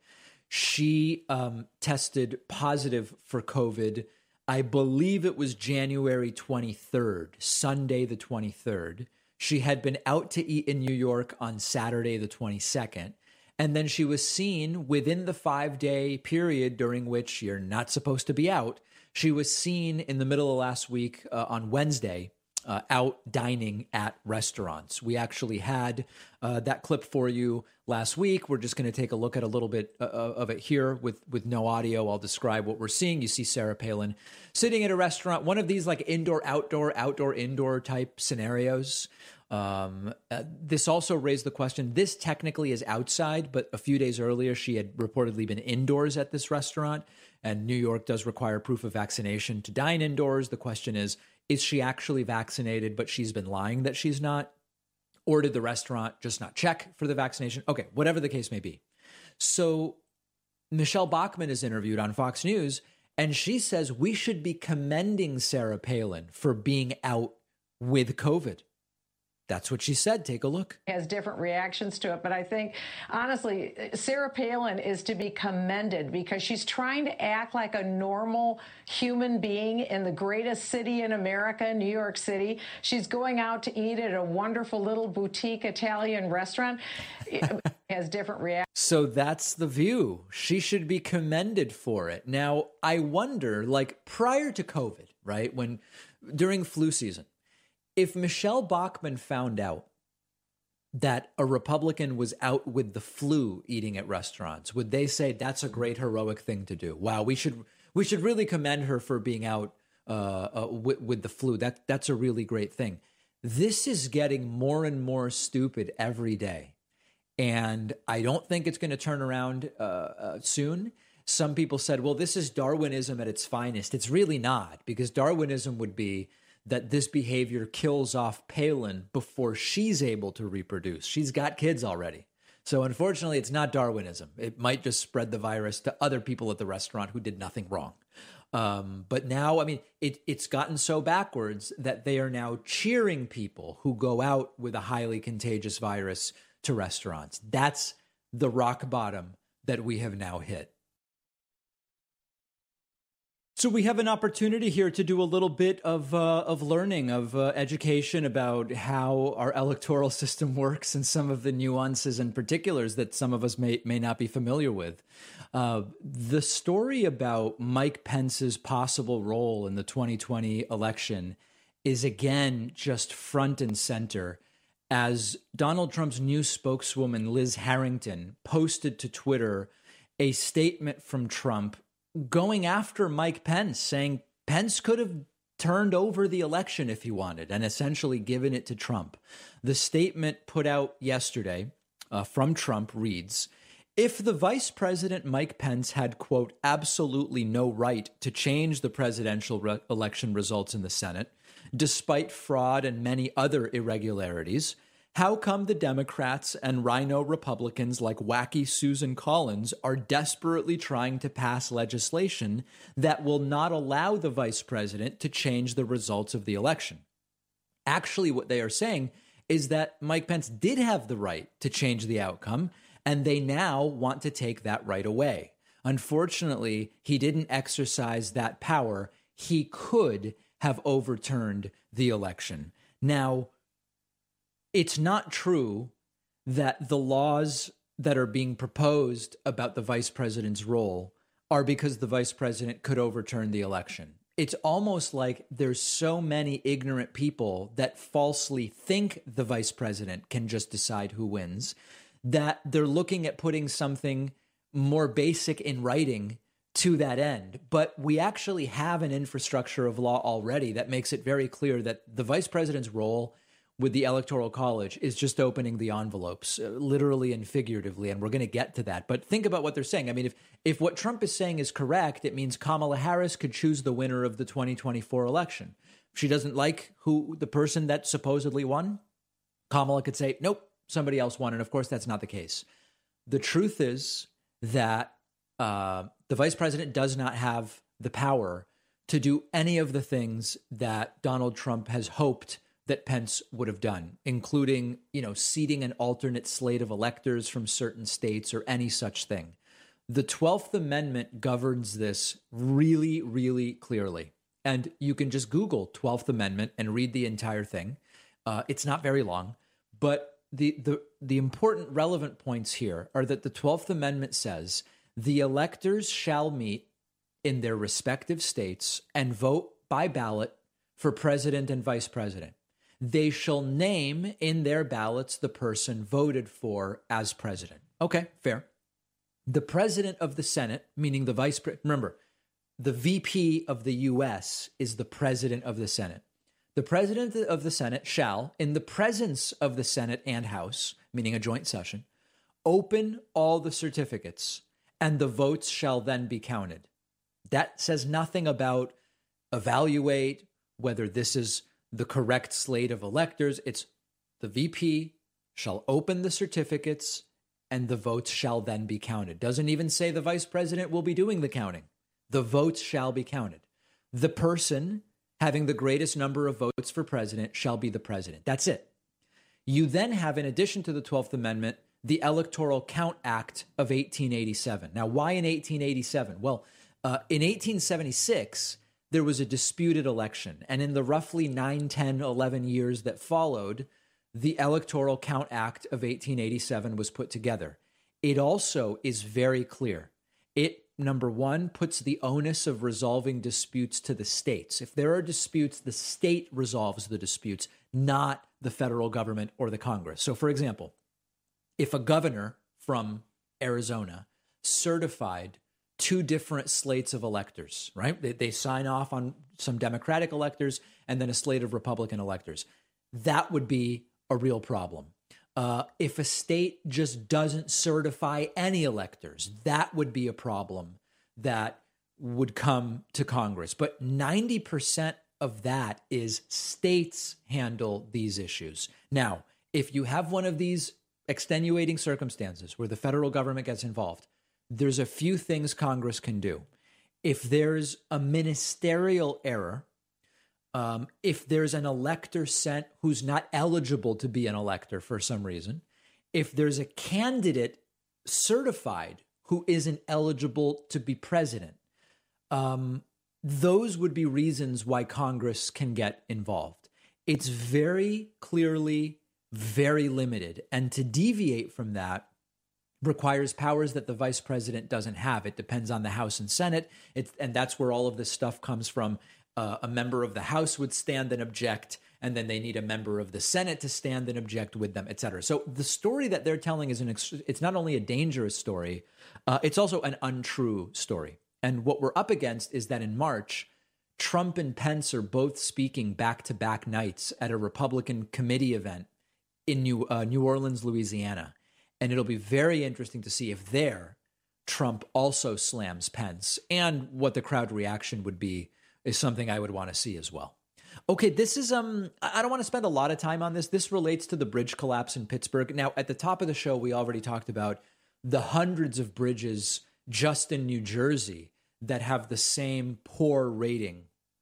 She um, tested positive for COVID. I believe it was January twenty-third, Sunday the twenty-third. She had been out to eat in New York on Saturday the twenty-second. And then she was seen within the five-day period during which you're not supposed to be out. She was seen in the middle of last week uh, on Wednesday uh, out dining at restaurants. We actually had uh, that clip for you last week. We're just going to take a look at a little bit uh, of it here with, with no audio. I'll describe what we're seeing. You see Sarah Palin sitting at a restaurant, one of these like indoor, outdoor, outdoor, indoor type scenarios. Um, uh, this also raised the question, this technically is outside, but a few days earlier, she had reportedly been indoors at this restaurant, and New York does require proof of vaccination to dine indoors. The question is, is she actually vaccinated, but she's been lying that she's not? Or did the restaurant just not check for the vaccination? Okay, whatever the case may be. So Michelle Bachmann is interviewed on Fox News, and she says we should be commending Sarah Palin for being out with COVID. That's what she said. Take a look. Has different reactions to it. But I think, honestly, Sarah Palin is to be commended because she's trying to act like a normal human being in the greatest city in America, New York City. She's going out to eat at a wonderful little boutique Italian restaurant. It has different reactions. So that's the view. She should be commended for it. Now, I wonder, like prior to COVID, right, when during flu season, if Michelle Bachmann found out that a Republican was out with the flu eating at restaurants, would they say that's a great heroic thing to do? Wow, we should we should really commend her for being out uh, uh, with, with the flu. That that's a really great thing. This is getting more and more stupid every day, and I don't think it's going to turn around uh, uh, soon. Some people said, well, this is Darwinism at its finest. It's really not, because Darwinism would be that this behavior kills off Palin before she's able to reproduce. She's got kids already. So unfortunately, it's not Darwinism. It might just spread the virus to other people at the restaurant who did nothing wrong. Um, but now, I mean, it, it's gotten so backwards that they are now cheering people who go out with a highly contagious virus to restaurants. That's the rock bottom that we have now hit. So we have an opportunity here to do a little bit of uh, of learning, of uh, education about how our electoral system works and some of the nuances and particulars that some of us may may not be familiar with. Uh, the story about Mike Pence's possible role in the twenty twenty election is again just front and center as Donald Trump's new spokeswoman, Liz Harrington, posted to Twitter a statement from Trump going after Mike Pence, saying Pence could have turned over the election if he wanted and essentially given it to Trump. The statement put out yesterday uh, from Trump reads, if the vice president Mike Pence had, quote, absolutely no right to change the presidential re- election results in the Senate, despite fraud and many other irregularities, how come the Democrats and rhino Republicans like wacky Susan Collins are desperately trying to pass legislation that will not allow the vice president to change the results of the election? Actually, what they are saying is that Mike Pence did have the right to change the outcome, and they now want to take that right away. Unfortunately, he didn't exercise that power. He could have overturned the election. Now, it's not true that the laws that are being proposed about the vice president's role are because the vice president could overturn the election. It's almost like there's so many ignorant people that falsely think the vice president can just decide who wins, that they're looking at putting something more basic in writing to that end. But we actually have an infrastructure of law already that makes it very clear that the vice president's role with the Electoral College is just opening the envelopes, uh, literally and figuratively, and we're going to get to that. But think about what they're saying. I mean, if if what Trump is saying is correct, it means Kamala Harris could choose the winner of the twenty twenty-four election. If she doesn't like who the person that supposedly won, Kamala could say, nope, somebody else won. And of course, that's not the case. The truth is that uh, the vice president does not have the power to do any of the things that Donald Trump has hoped that Pence would have done, including, you know, seating an alternate slate of electors from certain states or any such thing. The twelfth Amendment governs this really, really clearly. And you can just Google twelfth Amendment and read the entire thing. Uh, it's not very long, but the, the, the important relevant points here are that the twelfth Amendment says the electors shall meet in their respective states and vote by ballot for president and vice president. they shall name in their ballots the person voted for as president. Okay, fair. The president of the Senate, meaning the vice president, remember, the V P of the U S is the president of the Senate. The president of the Senate shall, in the presence of the Senate and House, meaning a joint session, open all the certificates, and the votes shall then be counted. That says nothing about evaluate whether this is the correct slate of electors. It's the V P shall open the certificates, and the votes shall then be counted. Doesn't even say the vice president will be doing the counting. The votes shall be counted. The person having the greatest number of votes for president shall be the president. That's it. You then have, in addition to the twelfth Amendment, the Electoral Count Act of eighteen eighty-seven. Now, why in eighteen eighty-seven? Well, uh, in eighteen seventy-six, there was a disputed election. And in the roughly nine, ten, eleven years that followed, the Electoral Count Act of eighteen eighty-seven was put together. It also is very clear. It, number one, puts the onus of resolving disputes to the states. If there are disputes, the state resolves the disputes, not the federal government or the Congress. So, for example, if a governor from Arizona certified two different slates of electors, right? They, they sign off on some Democratic electors and then a slate of Republican electors. That would be a real problem. Uh, if a state just doesn't certify any electors, that would be a problem that would come to Congress. But ninety percent of that is states handle these issues. Now, if you have one of these extenuating circumstances where the federal government gets involved, there's a few things Congress can do. If there's a ministerial error, Um, if there's an elector sent who's not eligible to be an elector for some reason, if there's a candidate certified who isn't eligible to be president, um, those would be reasons why Congress can get involved. It's very clearly very limited. And to deviate from that requires powers that the vice president doesn't have. It depends on the House and Senate. It's, and that's where all of this stuff comes from. Uh, a member of the House would stand and object, and then they need a member of the Senate to stand and object with them, et cetera. So the story that they're telling is an ex- it's not only a dangerous story, uh, it's also an untrue story. And what we're up against is that in March, Trump and Pence are both speaking back-to-back nights at a Republican committee event in New, uh, New Orleans, Louisiana. And it'll be very interesting to see if there Trump also slams Pence, and what the crowd reaction would be is something I would want to see as well. Okay, this is, um, I don't want to spend a lot of time on this. This relates to the bridge collapse in Pittsburgh. Now, at the top of the show, we already talked about the hundreds of bridges just in New Jersey that have the same poor rating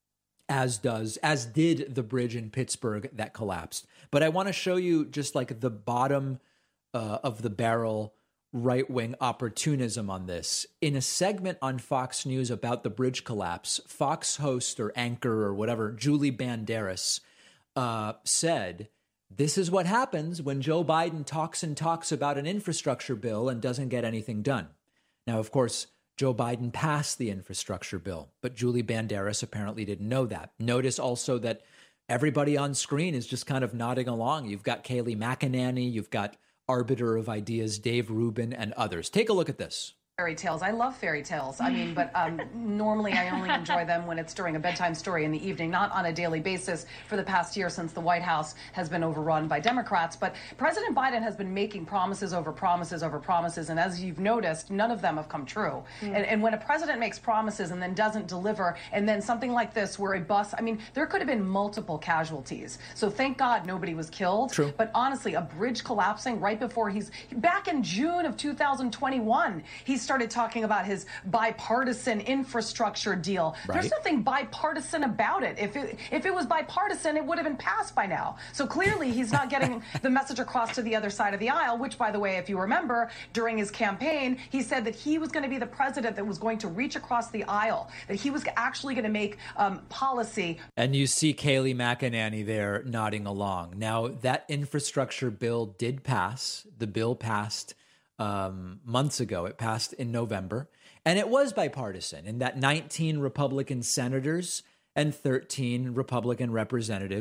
as does, as did the bridge in Pittsburgh that collapsed. But I want to show you just like the bottom uh, of the barrel right-wing opportunism on this. In a segment on Fox News about the bridge collapse, Fox host or anchor or whatever, Julie Banderas, uh, said, this is what happens when Joe Biden talks and talks about an infrastructure bill and doesn't get anything done. Now, of course, Joe Biden passed the infrastructure bill, but Julie Banderas apparently didn't know that. Notice also that everybody on screen is just kind of nodding along. You've got Kayleigh McEnany, you've got Arbiter of Ideas, Dave Rubin, and others. Take a look at this. Fairy tales. I love fairy tales. I mean, but um, normally I only enjoy them when it's during a bedtime story in the evening, not on a daily basis for the past year since the White House has been overrun by Democrats. But President Biden has been making promises over promises over promises. And as you've noticed, none of them have come true. Mm. And, and when a president makes promises and then doesn't deliver, and then something like this where a bus, I mean, there could have been multiple casualties. So thank God nobody was killed. True. But honestly, a bridge collapsing right before he's back in June of two thousand twenty-one, he's started talking about his bipartisan infrastructure deal. Right. There's nothing bipartisan about it. If it if it was bipartisan, it would have been passed by now. So clearly he's not getting the message across to the other side of the aisle, which, by the way, if you remember, during his campaign, he said that he was going to be the president that was going to reach across the aisle, that he was actually going to make um, policy. And you see Kayleigh McEnany there nodding along. Now, that infrastructure bill did pass. The bill passed Um, months ago. It passed in November, and it was bipartisan in that nineteen Republican senators and thirteen Republican representatives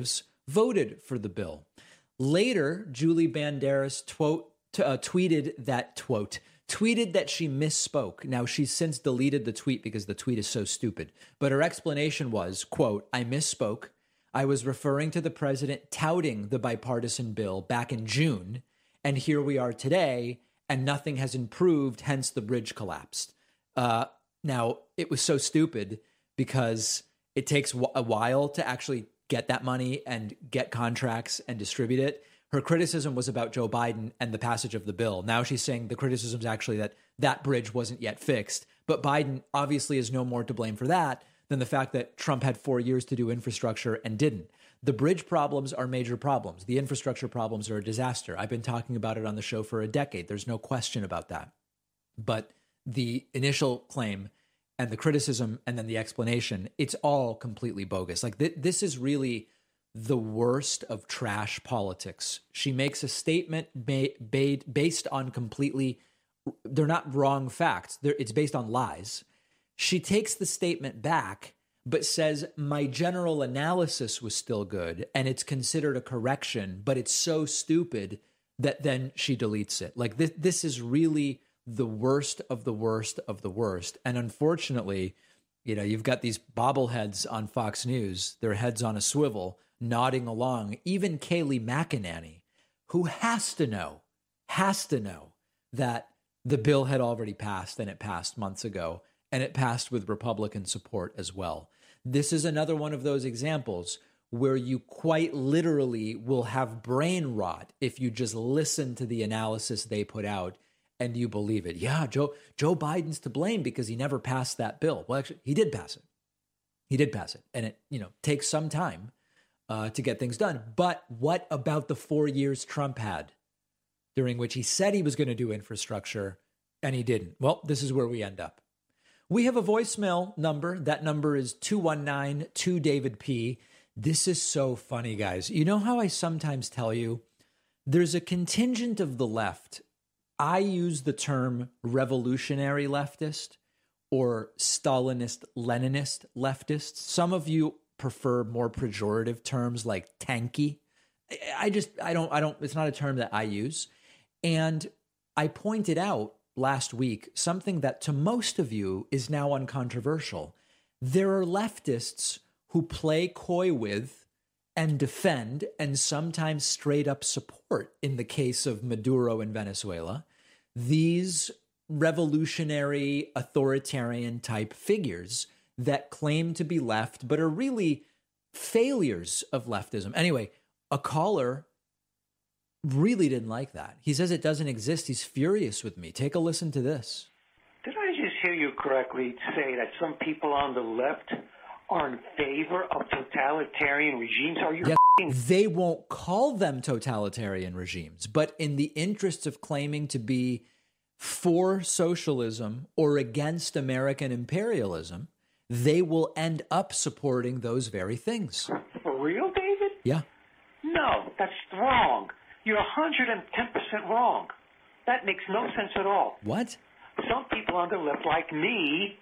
voted for the bill. Later, Julie Banderas tw- t- uh, tweeted that twote, tweeted that she misspoke. Now, she's since deleted the tweet because the tweet is so stupid. But her explanation was, quote, I misspoke. I was referring to the president touting the bipartisan bill back in June, and here we are today, and nothing has improved, hence the bridge collapsed. Uh, now, it was so stupid because it takes w- a while to actually get that money and get contracts and distribute it. Her criticism was about Joe Biden and the passage of the bill. Now she's saying the criticism is actually that that bridge wasn't yet fixed. But Biden obviously is no more to blame for that than the fact that Trump had four years to do infrastructure and didn't. The bridge problems are major problems. The infrastructure problems are a disaster. I've been talking about it on the show for a decade. There's no question about that. But the initial claim and the criticism and then the explanation, it's all completely bogus. Like th- this is really the worst of trash politics. She makes a statement ba- ba- based on completely, they're not wrong facts. They're, it's based on lies. She takes the statement back, but says, my general analysis was still good, and it's considered a correction, but it's so stupid that then she deletes it. Like this, this is really the worst of the worst of the worst. And unfortunately, you know, you've got these bobbleheads on Fox News, their heads on a swivel, nodding along. Even Kayleigh McEnany, who has to know, has to know that the bill had already passed, and it passed months ago, and it passed with Republican support as well. This is another one of those examples where you quite literally will have brain rot if you just listen to the analysis they put out and you believe it. Yeah, Joe Joe Biden's to blame because he never passed that bill. Well, actually, he did pass it. He did pass it. And it, you know, takes some time uh, to get things done. But what about the four years Trump had during which he said he was going to do infrastructure and he didn't? Well, this is where we end up. We have a voicemail number. That number is two one nine two David P. This is so funny, guys. You know how I sometimes tell you there's a contingent of the left. I use the term revolutionary leftist or Stalinist, Leninist leftists. Some of you prefer more pejorative terms like tanky. I just, I don't, I don't, it's not a term that I use. And I pointed out last week something that to most of you is now uncontroversial. There are leftists who play coy with and defend and sometimes straight up support, in the case of Maduro in Venezuela, these revolutionary authoritarian type figures that claim to be left but are really failures of leftism. Anyway, a caller really didn't like that. He says it doesn't exist. He's furious with me. Take a listen to this. Did I just hear you correctly say that some people on the left are in favor of totalitarian regimes? Are you? Yes, they won't call them totalitarian regimes, but in the interests of claiming to be for socialism or against American imperialism, they will end up supporting those very things. For real, David? Yeah. No, that's wrong. You're one hundred ten percent wrong. That makes no sense at all. What? Some people on the left, like me,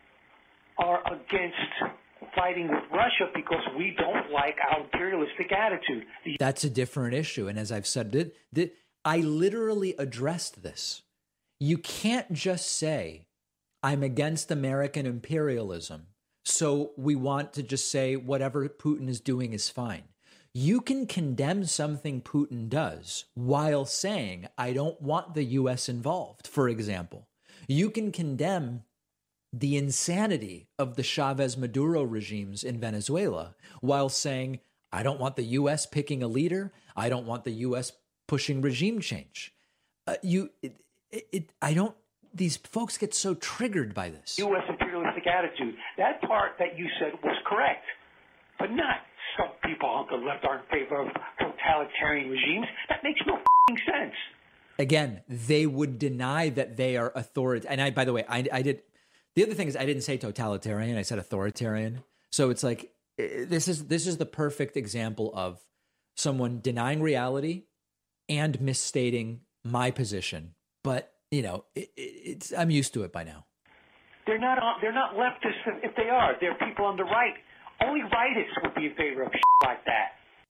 are against fighting with Russia because we don't like our imperialistic attitude. The- That's a different issue. And as I've said, th- th- I literally addressed this. You can't just say, I'm against American imperialism, so we want to just say whatever Putin is doing is fine. You can condemn something Putin does while saying, I don't want the U S involved, for example. You can condemn the insanity of the Chavez-Maduro regimes in Venezuela while saying, I don't want the U S picking a leader. I don't want the U S pushing regime change. Uh, you, it, it, it, I don't, these folks get so triggered by this. U S imperialistic attitude. That part that you said was correct, but not some people on the left are in favor of totalitarian regimes. That makes no f***ing sense. Again, they would deny that they are authoritarian. And I, by the way, I, I did. The other thing is I didn't say totalitarian. I said authoritarian. So it's like this is this is the perfect example of someone denying reality and misstating my position. But you know, it, it, it's I'm used to it by now. They're not on, they're not leftists if they are. They're people on the right. Only rightists would be in favor of shit like that.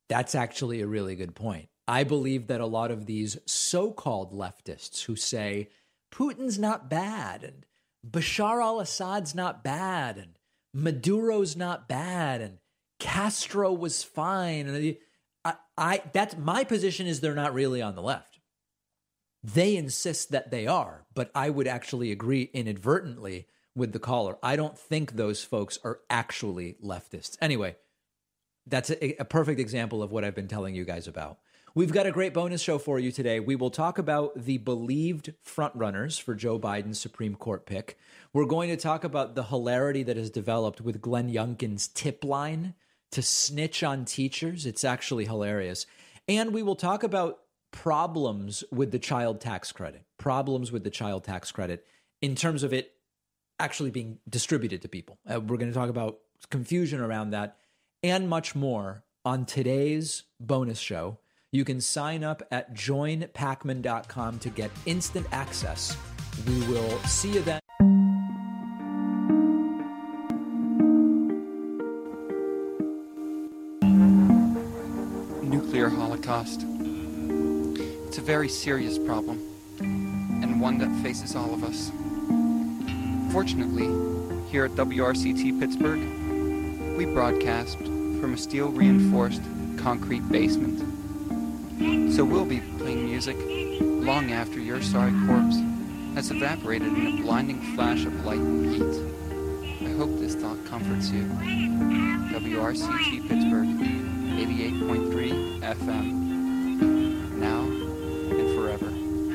That's actually a really good point. I believe that a lot of these so-called leftists who say Putin's not bad and Bashar al-Assad's not bad and Maduro's not bad and Castro was fine, and I, I that's my position is they're not really on the left. They insist that they are, but I would actually agree inadvertently with the caller. I don't think those folks are actually leftists. Anyway, that's a, a perfect example of what I've been telling you guys about. We've got a great bonus show for you today. We will talk about the believed frontrunners for Joe Biden's Supreme Court pick. We're going to talk about the hilarity that has developed with Glenn Youngkin's tip line to snitch on teachers. It's actually hilarious. And we will talk about problems with the child tax credit, problems with the child tax credit in terms of it actually being distributed to people. Uh, we're going to talk about confusion around that and much more on today's bonus show. You can sign up at join pacman dot com to get instant access. We will see you then. Nuclear holocaust. It's a very serious problem, and one that faces all of us. Fortunately, here at W R C T Pittsburgh, we broadcast from a steel-reinforced concrete basement. So we'll be playing music long after your sorry corpse has evaporated in a blinding flash of light and heat. I hope this thought comforts you. W R C T Pittsburgh, eighty-eight point three F M. Now and forever.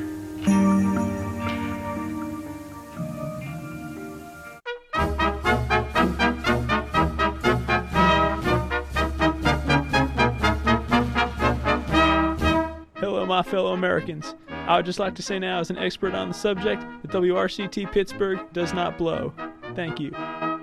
My fellow Americans, I would just like to say now, as an expert on the subject, that W R C T Pittsburgh does not blow. Thank you.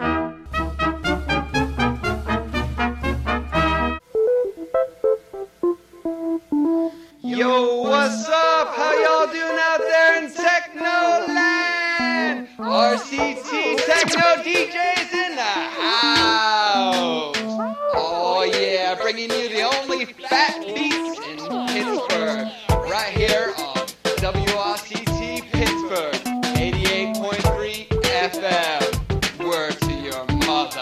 Yo, what's up? How y'all doing out there in Techno Land? R C T Techno D Js in the house. Oh yeah, bringing you the only fat beats in Pittsburgh. Right here on W R C T Pittsburgh, eighty-eight point three F M. Word to your mother.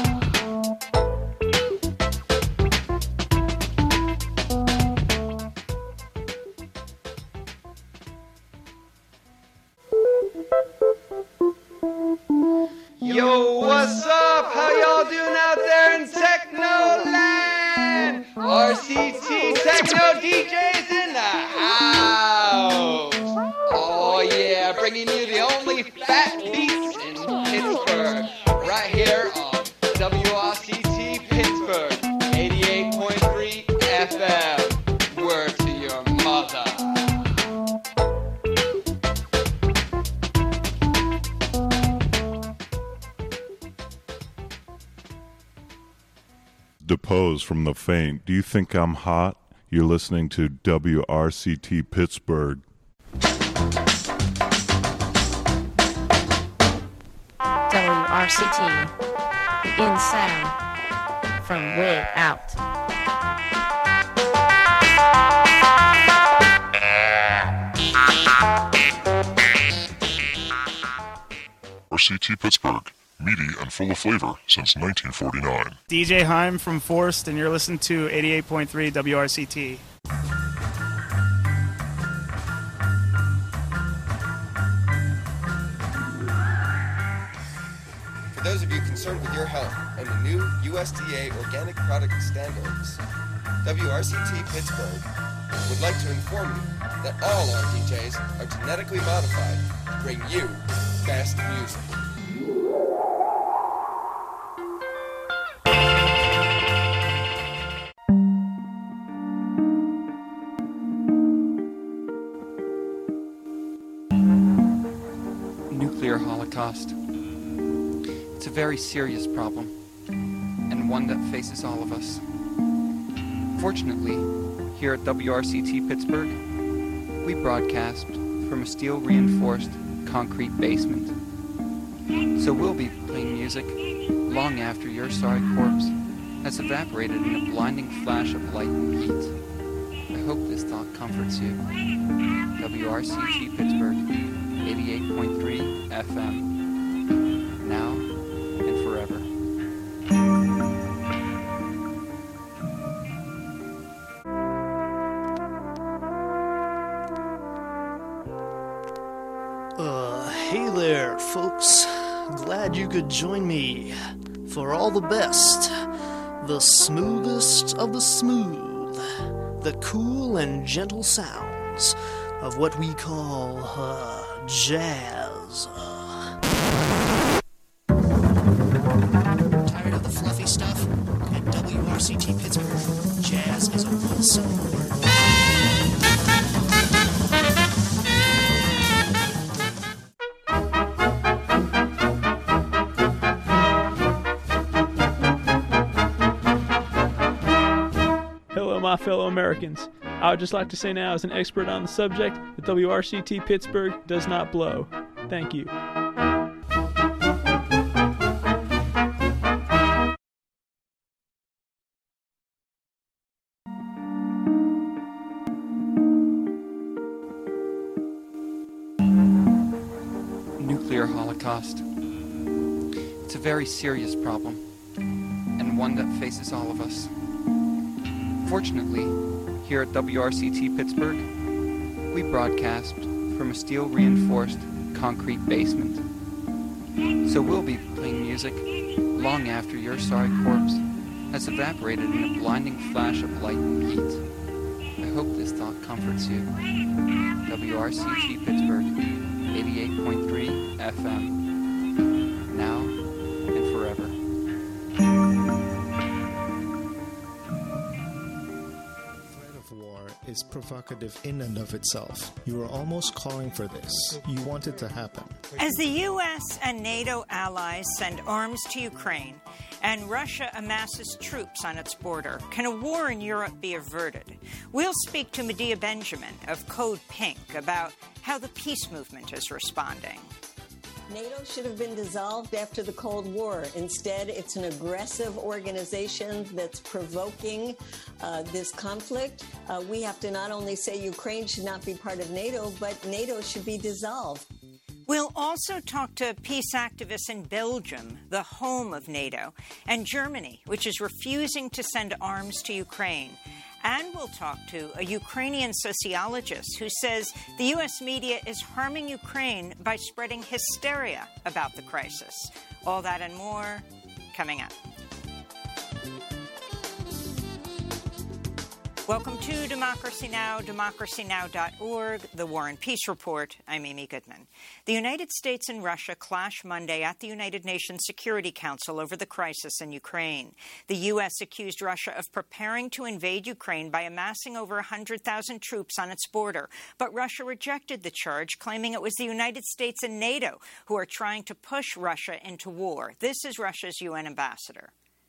Yo, what's up? How y'all doing out there in Techno Land? R C T Techno D Js in the house. Oh yeah, bringing you the only fat beats in Pittsburgh. Right here on W R C T Pittsburgh, eighty-eight point three F M. Word to your mother. Depose from the faint. Do you think I'm hot? You're listening to W R C T Pittsburgh. W R C T, the in sound from way out. R C T Pittsburgh, meaty and full of flavor since nineteen forty-nine. D J Heim from Forst, and you're listening to eighty-eight point three W R C T. For those of you concerned with your health and the new U S D A organic product standards, W R C T Pittsburgh would like to inform you that all our D Js are genetically modified to bring you best music. Nuclear holocaust. It's a very serious problem, and one that faces all of us. Fortunately, here at W R C T Pittsburgh, we broadcast from a steel-reinforced concrete basement. So we'll be playing music long after your sorry corpse has evaporated in a blinding flash of light and heat. I hope this thought comforts you. W R C T Pittsburgh, eighty-eight point three F M, now and forever. Uh, hey there, folks. Glad you could join me for all the best, the smoothest of the smooth, the cool and gentle sounds of what we call, uh, jazz. Tired of the fluffy stuff? At W R C T Pittsburgh, jazz is a one-syllable word. My fellow Americans, I would just like to say now, as an expert on the subject, that W R C T Pittsburgh does not blow. Thank you. Nuclear holocaust. It's a very serious problem, and one that faces all of us. Fortunately, here at W R C T Pittsburgh, we broadcast from a steel-reinforced concrete basement. So we'll be playing music long after your sorry corpse has evaporated in a blinding flash of light and heat. I hope this thought comforts you. W R C T Pittsburgh, eighty-eight point three F M, now and forever. Is provocative in and of itself. You were almost calling for this. You want it to happen. As the U S and NATO allies send arms to Ukraine and Russia amasses troops on its border, can a war in Europe be averted? We'll speak to Medea Benjamin of Code Pink about how the peace movement is responding. NATO should have been dissolved after the Cold War. Instead, it's an aggressive organization that's provoking uh, this conflict. Uh, we have to not only say Ukraine should not be part of NATO, but NATO should be dissolved. We'll also talk to peace activists in Belgium, the home of NATO, and Germany, which is refusing to send arms to Ukraine. And we'll talk to a Ukrainian sociologist who says the U S media is harming Ukraine by spreading hysteria about the crisis. All that and more coming up. Welcome to Democracy Now!, democracy now dot org, the War and Peace Report. I'm Amy Goodman. The United States and Russia clash Monday at the United Nations Security Council over the crisis in Ukraine. The U S accused Russia of preparing to invade Ukraine by amassing over one hundred thousand troops on its border. But Russia rejected the charge, claiming it was the United States and NATO who are trying to push Russia into war. This is Russia's U N ambassador.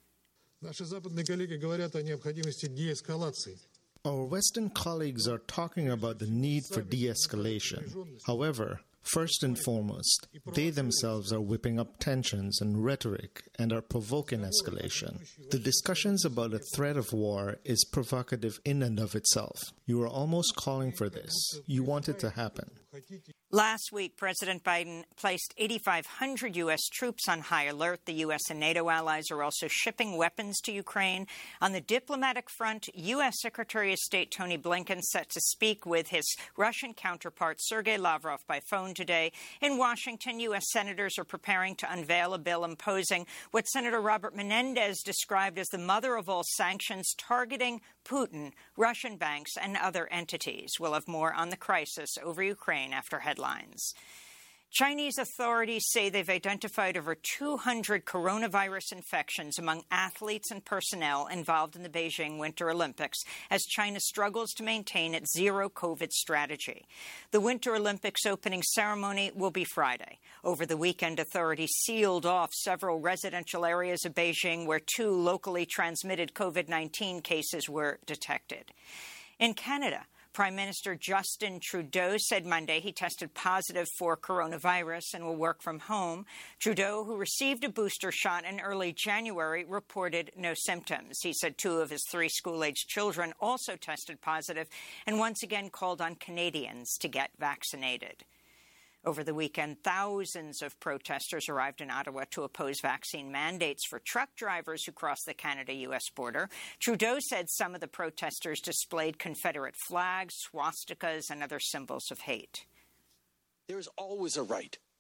Our Western colleagues are talking about the need for de-escalation. However, first and foremost, they themselves are whipping up tensions and rhetoric and are provoking escalation. The discussions about a threat of war is provocative in and of itself. You are almost calling for this. You want it to happen. Last week, President Biden placed eighty-five hundred U S troops on high alert. The U S and NATO allies are also shipping weapons to Ukraine. On the diplomatic front, U S Secretary of State Tony Blinken set to speak with his Russian counterpart Sergei Lavrov by phone today. In Washington, U S senators are preparing to unveil a bill imposing what Senator Robert Menendez described as the mother of all sanctions targeting Putin, Russian banks, and other entities. We'll have more on the crisis over Ukraine after headlines. Chinese authorities say they've identified over two hundred coronavirus infections among athletes and personnel involved in the Beijing Winter Olympics as China struggles to maintain its zero-COVID strategy. The Winter Olympics opening ceremony will be Friday. Over the weekend, authorities sealed off several residential areas of Beijing where two locally transmitted COVID nineteen cases were detected. In Canada, Prime Minister Justin Trudeau said Monday he tested positive for coronavirus and will work from home. Trudeau, who received a booster shot in early January, reported no symptoms. He said two of his three school-aged children also tested positive and once again called on Canadians to get vaccinated. Over the weekend, thousands of protesters arrived in Ottawa to oppose vaccine mandates for truck drivers who cross the Canada-U S border. Trudeau said some of the protesters displayed Confederate flags, swastikas, and other symbols of hate. There is always a right